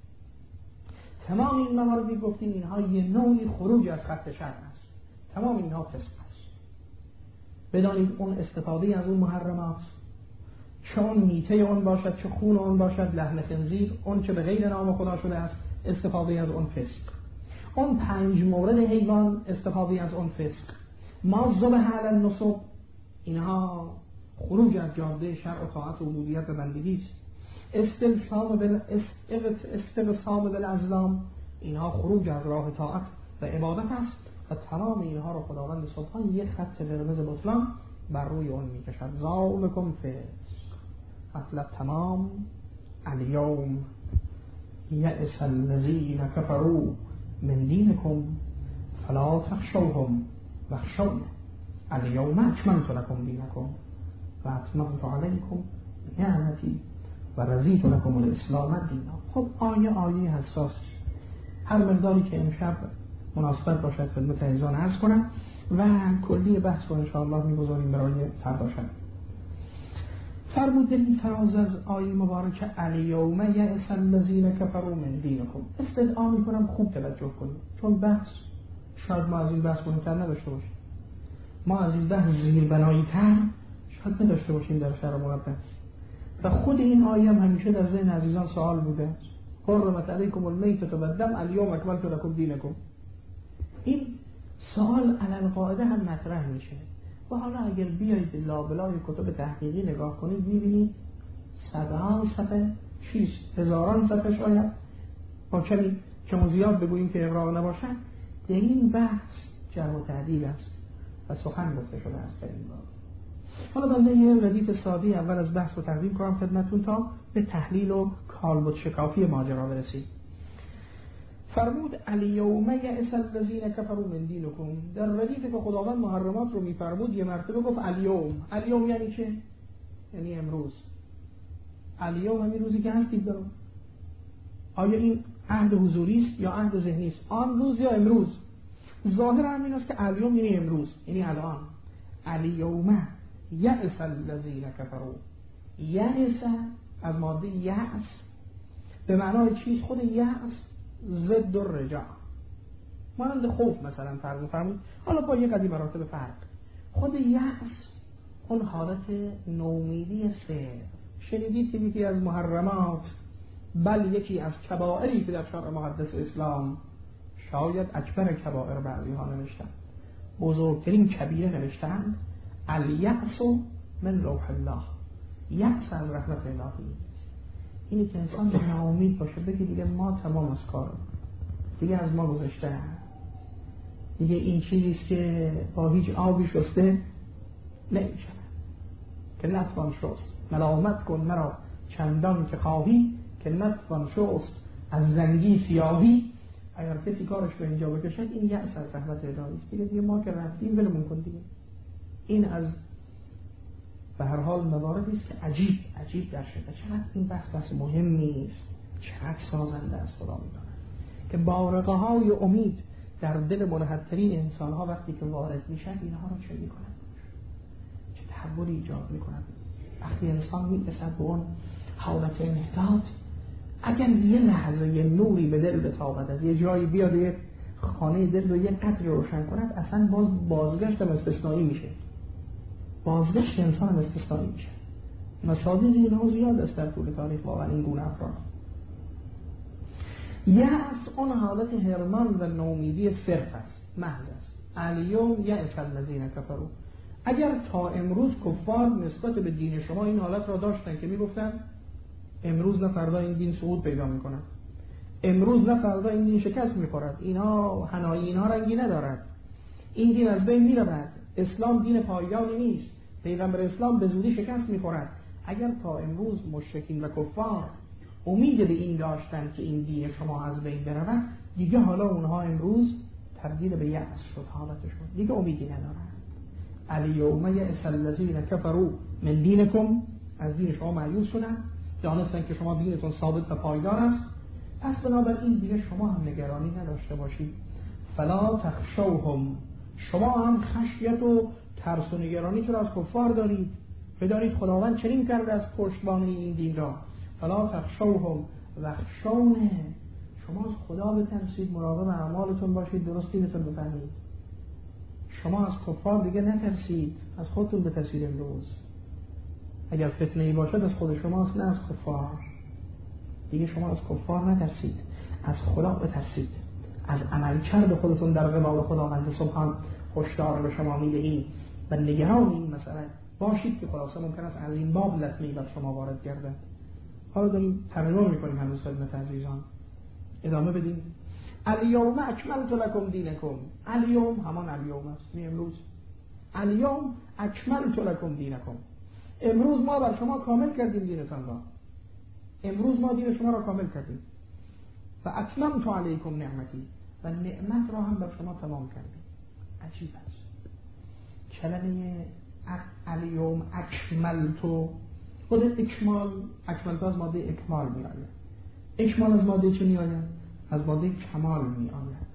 A: تمام این مواردی گفتیم اینها یه نوعی خروج از خط شرع است، تمام اینها فسق است. بدانید اون استفاده از اون محرمات، چه اون میته اون باشد، چه خون اون باشد، لحم خنزیر، اون چه به غیر نام خدا شده است، استفاده از اون فسق. اون پنج مورد حیوان، استفاده از اون فسق. ما ذبح علی النصب، اینها خروج از جاده شرع و طاعت و عبودیت و بندگی است. استلسام بال استقسام بالازلام، اینها خروج از راه طاعت و عبادت است و تمام اینها رو خداوند سبحان یک خط قرمز بطلان بر روی اون میکشد. ذالکم فسق، مطلب تمام. الیوم یئس الذین کفروا من دینکم فلا تخشوهم واخشونی الیوم اکملت لکم دینکم و اتممت علیکم نعمتی و رضیت لکم الاسلام دینا. خب آیه آیه حساس، هر مقداری که امشب مناسبت باشد خدمت عزیزان عرض کنم و کلی بحث رو انشاءالله میگذاریم برای فردا شب. فرمود در این فراز از آیه مبارکه الیوم یئس الذین کفروا من دینکم، استدعا میکنم خوب توجه کنید، چون بحث شاید ما از این بحث مهمتر نداشته باشیم، ما از این بحث زیر بنایی تر شاید نداشته باشیم در شرع مقدس و خود این آیه هم همیشه در ذهن عزیزان سوال بوده. حرمت علیکم المیتة والدم الیوم اکملت لکم دینکم. این سوال علی القاعده هم مطرح میشه. و حالا اگر بیایید لابلای کتب تحقیقی نگاه کنید میبینید صدها صفحه، چیز هزاران صفحه شاید با کمی کم و زیاد بگوییم که اغراق نباشد در این بحث جرح و تعدیل است و سخن گفته شده است در این باب. حالا بنده یه ردیف سادی اول از بحث رو تقدیم کنم خدمتون تا به تحلیل و کالبد شکافی ماجرا برسید. فرمود الیوم یئس الذین کفروا من دینکم. در ردیفی که خداوند محرمات رو میفرمود یه مرتبه گفت الیوم. الیوم یعنی چه؟ یعنی امروز. الیوم همین روزی که هستید دارم. آیا این عهد حضوری است یا عهد ذهنی است؟ آن روز یا امروز؟ ظاهر همین است که الیوم یعنی امروز، یعنی الان. الیوم یئس الذین کفروا. یئس از ماده یأس به معنای چیز خود یأس ضد الرجاء، مانند خوف مثلا فرض فرمود، حالا با یه قدری مراتب فرق. خود یأس اون حالت نومیدی صرف. شنیدید که یکی از محرمات بل یکی از کبائری که در شرع مقدس اسلام شاید اکبر کبائر بعضی ها نوشتن، بزرگترین کبیره نوشتن الیأس من روح الله. یأس از رحمت الهی، اینی که انسان ناامید باشه بگه دیگه ما تمام از کار، دیگه از ما گذشته، دیگه این چیزیست که با هیچ آبی شسته نمیشه که نتوان شست. ملامت کن مرا چندان که خواهی که نتوان شست از زنگی سیاهی. اگر کسی کارش به اینجا بکشد این یأس از رحمت الهی است. دیگه دیگه ما که رفتیم ولمون کن دیگه. این از به هر حال مواردی است که عجیب عجیب در شده. چقدر این بحث بحث مهمی است، چقدر سازنده است خدا می‌داند که بارقه های امید در دل منحدترین انسان ها وقتی که وارد میشن اینها رو چه میکنن، چه تحولی ایجاد میکنن. وقتی انسان میرسد به اون حالت انحطاط، اگر یه لحظه یه نوری به دل بتابد، از یه جایی بیاد یه خانه دل رو یه قدر روشن کند، اصلا باز بازگشت هم استثنایی میشه. بازگشت انسان هم استثنایی میشه. مصادیق اینها زیاد است در طول تاریخ واقعا این گونه افراد. یأس اون حالت هرمان و نومیدی صرف است، محض است. الیوم یئس الذین کفروا. اگر تا امروز کفار نسبت به دین شما این حالت را داشتن که میگفتن امروز نه فردا این دین صعود پیدا میکنه، امروز نه فردا این دین شکست میخورد، اینها حنایی اینها رنگی ندارد، این دین از بین میرود، اسلام دین پایداری نیست، پیغمبر اسلام به زودی شکست میخورد. اگر تا امروز مشرکین و کفار امید به این داشتن که این دین شما از بین برود، دیگه حالا اونها امروز تبدیل به یأس شد، حالتشون دیگه امیدی ندارن. الیوم یئس الذین کفروا من دینکم. از دین شما مایوس شدن، دانستن که شما دینتون ثابت و پایدار است، پس بنابراین دیگه شما هم نگرانی نداشته باشید. فلا تخشوهم. شما هم خشیت و ترس و نگرانی چرا از کفار دارید؟ بدانید خداوند چنین کرده از پشتوانه این دین را. فلا تخشوهم وخشونه. شما از خدا بترسید، مراقب اعمالتون باشید، درست دینتون بفهمید. شما از کفار دیگه نترسید، از خودتون بترسید. امروز اگر فتنه‌ای باشد از خود شماست، نه از کفار. دیگه شما از کفار نترسید، از خدا بترسید. از عملکرد خودتون در قبال خداوند سبحان هشدار به شما میدهیم و نگران این مسئله باشید که خلاصه ممکن است از این باب لطمه‌ای بر شما وارد گردد. حالا داریم ترجمه میکنیم هنوز خدمت عزیزان، ادامه بدیم. الیوم اکملت لکم دینکم. الیوم همان الیوم است، نه امروز. الیوم اکملت لکم دینکم. امروز ما بر شما کامل کردیم دینتان را. امروز ما دین شما را کامل کردیم. و اتممت علیکم نعمتی. و نعمت را هم بر شما تمام کردیم. عجیب است. کلمه الیوم اکملت، خود اکمال، اکملت از ماده اکمال می آید. اکمال از ماده چه می آید؟ از ماده کمال می آید.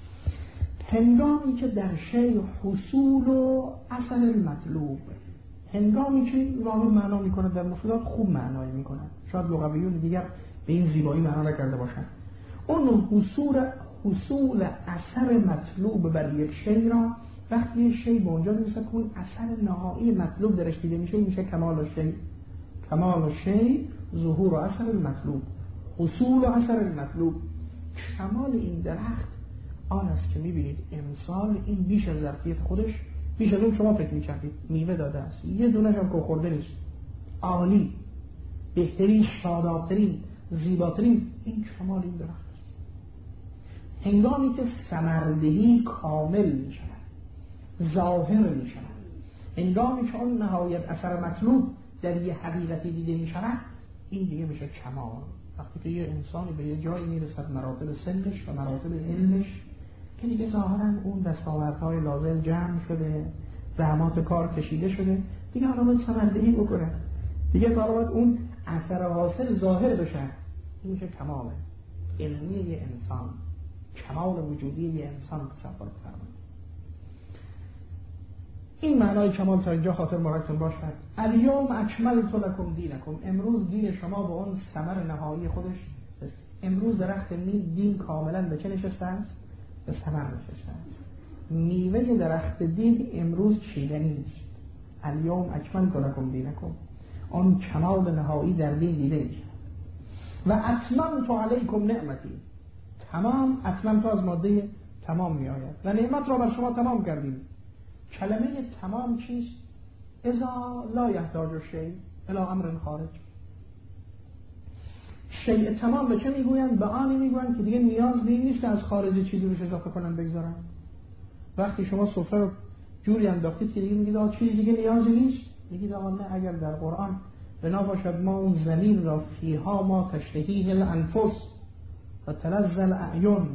A: هنگامی که در شیء حصول و اثر المطلوب، هنگامی که راه معنا می کند، در مفردات خوب معنای می کند، شاید لغویون دیگر به این زیبایی معنا نکرده باشند. اون حصول حصول اثر مطلوب بر یک شیء را وقتی یک شیء به اونجا میرسه که اون اثر نهایی مطلوب درش دیده میشه، میشه کمال الشیء. کمال الشیء ظهور اثر المطلوب، حصول و اثر المطلوب. کمال این درخت آن است که میبینید امسال این بیش از ظرفیت خودش، بیش از اون شما فکر میکردید میوه داده است، یه دونش هم که خورده نیست، عالی، بهترین، شادابترین، زیباترین. این کمال این درخت است. هنگامی که ثمردهی کامل میشود، ظاهر میشود، هنگامی که اون نهایت اثر مطلوب در یه حقیقتی دیده میشود، این دیگه میشه کمال. وقتی که یه انسانی به یه جایی میرسد، مراتب سنش و مراتب علمش که دیگه ظاهرا اون دستاوردهای لازم جمع شده، زحمات کار کشیده شده، دیگه حالا باید ثمردهی بکنه، دیگه حالا باید اون اثر حاصل ظاهر بشه. این میشه کماله علمی یه انسان، کمال وجودی یه انسان تصور بفرمایید. این معنای کمال تا اینجا خاطر مرتون باشد. الیوم اکملت لکم دینکم، امروز دین شما به اون ثمر نهایی خودش است. امروز درخت دین کاملا به چه نشسته است؟ به ثمر نشسته است. میوه درخت دین امروز چیدنی نیست. الیوم اکملت لکم دینکم، اون کمال نهایی در دین دیده میشه. و اتممت علیکم نعمتی، تمام، اتممت از ماده تمام می آید و نعمت را بر شما تمام کردیم. کلمه تمام چیست؟ اذا لا یحتاج شیء الی امر خارج. شیء تمام به چه میگویند؟ به آنی میگویند که دیگه نیاز به این نیست که از خارج چیزی روش اضافه کنن بگذارن. وقتی شما سفره رو جوری انداختید که دیگه میگید آقا چیز دیگه نیازی نیست، میگید آقا نه، اگر در قرآن بنا باشد ما اون زمین را فیها ما تشتهیه الانفس و تلذ الاعین،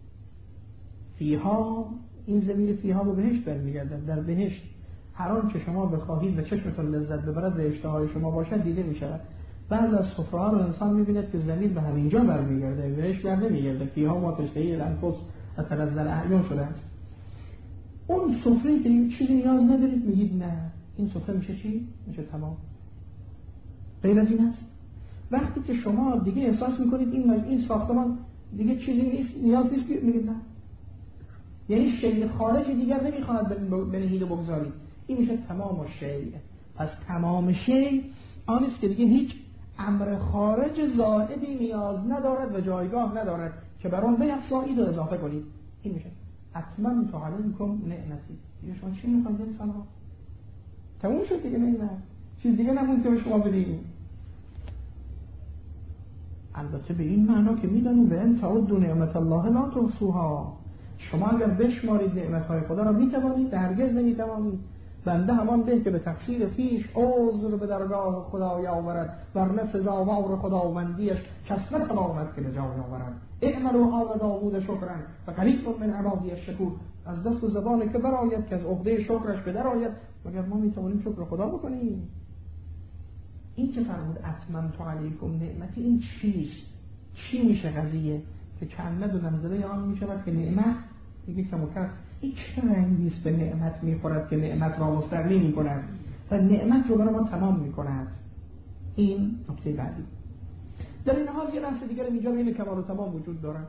A: فیها، این زمین فیها به بهشت برمیگردد. در بهشت هر آن که شما بخواهید و چشمتون لذت ببرد و اشتهای شما باشد دیده میشود. بعض از سفره‌ها رو انسان میبیند که زمین به همینجا برمیگرده، بهشت بر نمیگرده. فیها ما تشتهیه الانفس و تلذ الاعین شده است. اون سفره که چیزی نیاز ندارید میگید نه، این سفره میشه چی؟ میشه تمام. غیر از این است. وقتی که شما دیگه احساس میکنید این این ساختمان دیگه چیزی نیست، نیاز نیست، میگید نه، یعنی شیء خارج دیگر نمیخواهد بنهید و بگذارید، این میشه تمام و شیء. پس تمام شیء آن است که دیگه هیچ امر خارج زائدی نیاز ندارد و جایگاه ندارد که بر آن بیفزایید و اضافه کنید. این میشه اتممت علیکم نعمتی. دیگه شما چی میخواید انسان ها؟ تموم شد دیگه، نه چیز دیگه نمونده به شما بدید. البته به این معنا که میدانیم به ان تعدوا نعمت الله لا تحصوها، شما اگر بشمارید نعمت‌های خدا را میتوانید، هرگز نمیتوانید. بنده همان به که به تقصیر فیش عذر به درگاه خدا آورد، ورنه سزاوار خداوندیش کس نتواند که نجات آورد. اعملوا آل داوود شکرا و قلیل من عبادی الشکور. از دست و زبانی که برآید که از عهده شکرش به در آید، مگر ما میتوانیم شکر خدا بکنیم؟ این که فرمود اتممت علیکم نعمتی، این چیست؟ چی میشه قضیه که کانه دو نمزده آن میشود که نعمت دیگه کم و کم این چه رنگیست به نعمت میخورد که نعمت را مستقلی میکند و نعمت رو برای ما تمام میکند. این نکته بعدی. در این حال یه بحث دیگر اینجا بین کمال و تمام وجود دارد.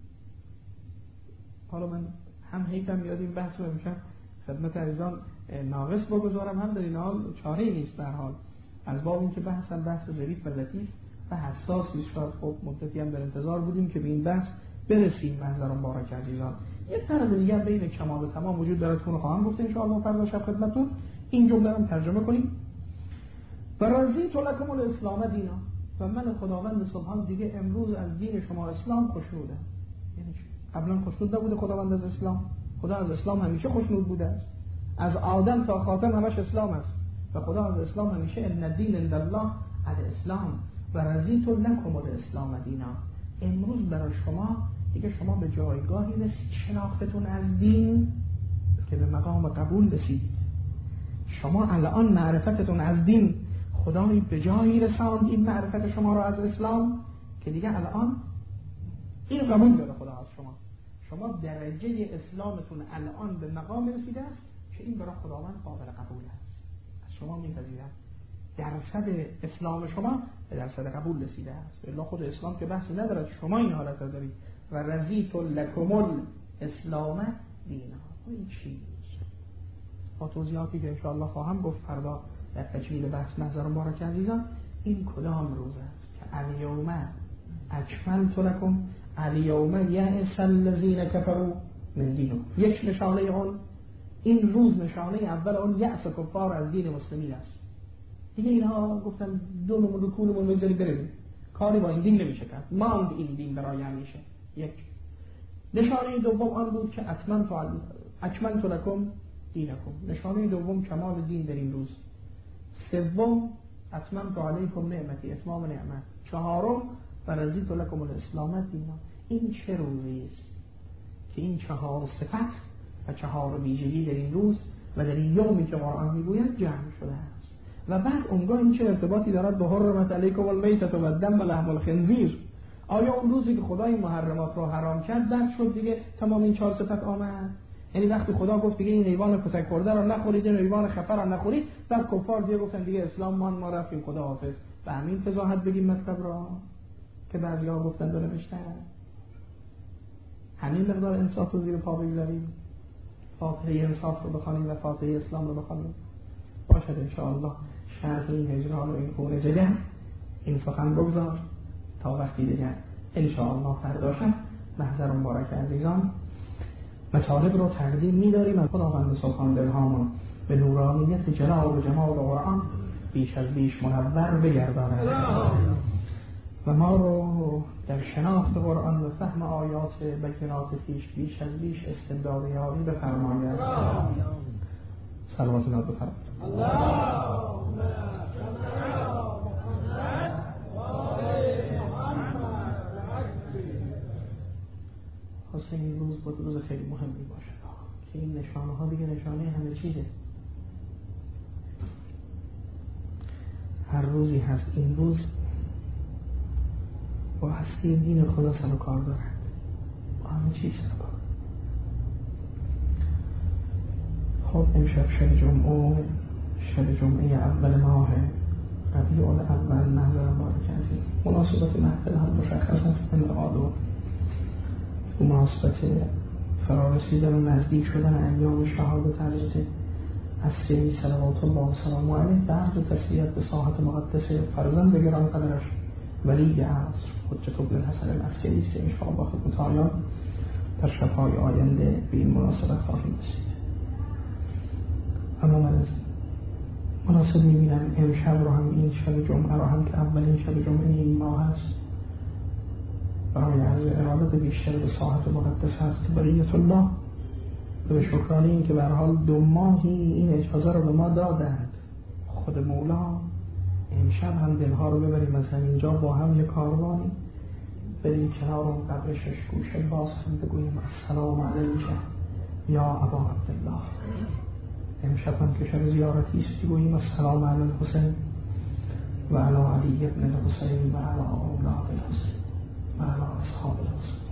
A: حالا من هم حیفم یاد این بحث رو میشم خدمت عزیزان ناقص بگذارم، هم در این حال چاره نیست. در حال از باب این که بحث هم بحث ظریف و لطیف و حساسی شد، خب مدتی هم در انتظار بودیم که به این بحث برسیم. محضران بارک عزیزان، یه فرق دیگه بین کمال و تمام وجود داره که اون خواهم گفت ان شاء الله فردا شب خدمتتون. این جمله رو ترجمه کنیم: و رضیت لکم الاسلام دینا، و من خداوند سبحان دیگه امروز از دین شما اسلام خوشنودم. یعنی قبلا خوشنود نبوده خداوند از اسلام؟ خدا از اسلام همیشه خوشنود بوده است، از آدم تا خاتم همش اسلام است و خدا از اسلام همیشه ان الدین عند الله الاسلام و رضیت لکم الاسلام دینا. امروز برای شما دیگه شما به جایگاهی رسید شناختتون از دین که به مقام قبول رسید. شما الان معرفتتون از دین خدایی به جایی رساند این معرفت شما را از اسلام که دیگه الان این قبول داره خدا از شما. شما درجه اسلامتون الان به مقام رسیده است که این برای خداوند قابل قبول است، از شما میپذیرد. درصد اسلام شما به درصد قبول رسیده است. الا خود اسلام که بحثی ندارد، شما این حالت را دارید. و رضیت لکم الاسلام دینا. این چیست؟ با توضیحاتی که انشاءالله خواهم گفت فردا در تکمیل بحث. نظر مبارک عزیزان، این کدام روز است که الیوم اکملت لکم الیوم یئس الذین کفروا من دینکم. یک نشانه اون این روز، نشانه اول اون یأس کفار از دین مسلمین است. دیگه اینها گفتن دومون رو کولمون بذاری بریم، کاری با این دین نمیشه کرد، ماند این دین برای همیشه. یک نشانه دوم آن بود که اتممت اکملت لکم دینکم. نشانه دوم کمال دین در این روز. سوم اتممت علیکم نعمتی، اتمام نعمت. چهارم ورضیت لکم الاسلام دینا. این چه روزی است که این چهار صفت و چهار ویژگی در این روز و در این یومی که قرآن میگوید جمع شده است. و بعد اونگاه این چه ارتباطی دارد به حرمت علیکم المیتة و الدم و لحم الخنزیر؟ آیا اون روزی که خدا این محرمات رو حرام کرد بعد شد دیگه تمام این چهار صفت آمد؟ یعنی وقتی خدا گفت دیگه این حیوان کتک خورده رو نخورید، این حیوان خفر رو نخورید، بعد کفار دیگه گفتن دیگه اسلام مان، ما رفتیم خدا حافظ. به همین فضاحت بگیم مطلب را که بعضی‌ها گفتن داره نوشتن. همین مقدار انصاف رو زیر پا بگذاریم، فاتحه انصاف رو بخوانیم و فاتحه اسلام رو بخوانیم. باشد انشاءالله شرح این هجران و این خونه جگر این سخن بگذار تا وقتی دیگر انشاءالله فردا شب. محضر مبارک عزیزان، مطالب رو تقدیم می‌داریم از خداوند سبحان دلهامون به نورانیت جلال و جمال قرآن بیش از بیش منور بگرداند و ما رو در شناخت قرآن و فهم آیات بینات پیش بیش از بیش استمداد یاری بفرماید. صلوات الله بفرمایید. اللهم صل علی محمد و آل محمد. حسین این روز بود روز خیلی مهمی باشه که این نشانه ها دیگه نشانه همه چیزه. هر روزی هست این روز با هستی دین خدا سر و کار دارد، با همه چیز سر و کار. خب امشب شب جمعه شب جمعه اول ماه ربیع الاول محضر مبارک عزیز، مناسبت محفل هم مشخص است انعقاد و مناسبت فرارسیدن و نزدیک شدن ایام شهادت حضرت عصری صلوات الله و سلامه علیه و عرض تسلیت به ساحت مقدس فرزند گران قدرش ولی عصر حجت ابن الحسن العسکری است که انشاءالله خدمت آیان در شب‌های آینده به این مناسبت خواهیم رسید. اما من از مناسب می‌بینم امشب رو هم، این شب جمعه رو هم که اولین شب جمعه این ماه هست، برای عرض ارادت بیشتر به ساحت مقدس هست بقیت الله و به شکرانه این که به هر حال دو ماهی این اجازه رو به ما دادند. خود مولا امشب هم دلها رو ببریم از همینجا با هم یک کاروانی بریم کنار اون قبر شش گوشه، باز هم بگوییم السلام علیک یا ابا عبدالله. امشب هم که شب زیارتی است بگوییم السلام علی الحسین و علی علی ابن الحسین و علی اولاد الحسین و علی اصحاب الحسین.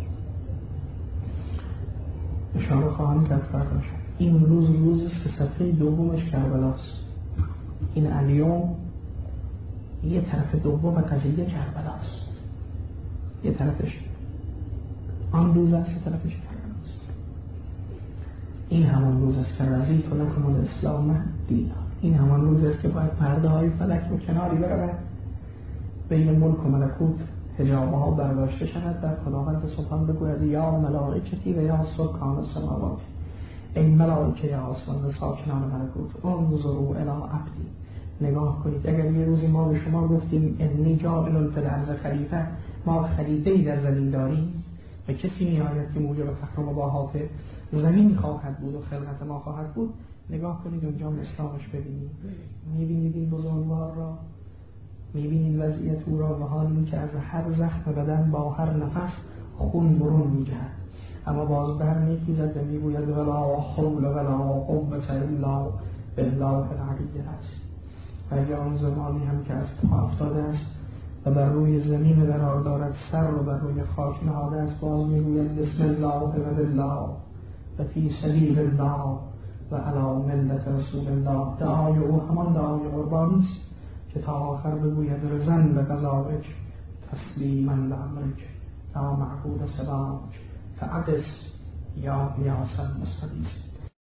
A: اشاره خواهم کرد فرقش. این روز روزی است که صفحه دومش کربلاست. این الیوم یه طرف دوم قضیه کربلاست، یه طرفش آن روز است، یه طرفش کربلاست. این همان روز است که رضیت لکم الاسلام دینا. این همان روز است که باید پرده های فلک رو کناری برود، بین ملک و ملکوت حجاب ها برداشته شود. در خداوند سبحان بگوید یا ملائکتی و یا سکان السماوات، ای ملائکه یا آسمان و ساکنان ملکوت، انظروا الی عبدی، نگاه کنید. اگر یه روزی ما به شما گفتیم انی جاعل فی الارض خلیفه، ما خلیفه‌ای در زمین داریم و کسی میآید که موجب فخر و مباهات زمین خواهد بود و خلقت ما خواهد بود، نگاه کنید اونجا اسلامش ببینید. میبینید این بزرگوار را، میبینید وضعیت او را و حالی که از هر زخم بدن با هر نفس خون برون میجهد، اما باز بر میخیزد و میگوید ولا حول ولا قوة الا بالله العلی العظیم. و اگر آن زمانی هم که از پا افتاده است و بر روی زمین قرار دارد، سر رو بر روی خاک نهاده است، باز میگوید بسم الله و بالله و فی سبیل الله و علی ملت رسول الله. دعای او همان دعای قربانی است که تا آخر بگوید رضا بقضائک تسلیما لامرک لا معبود سواک فعبس یا بیاس المستغیث.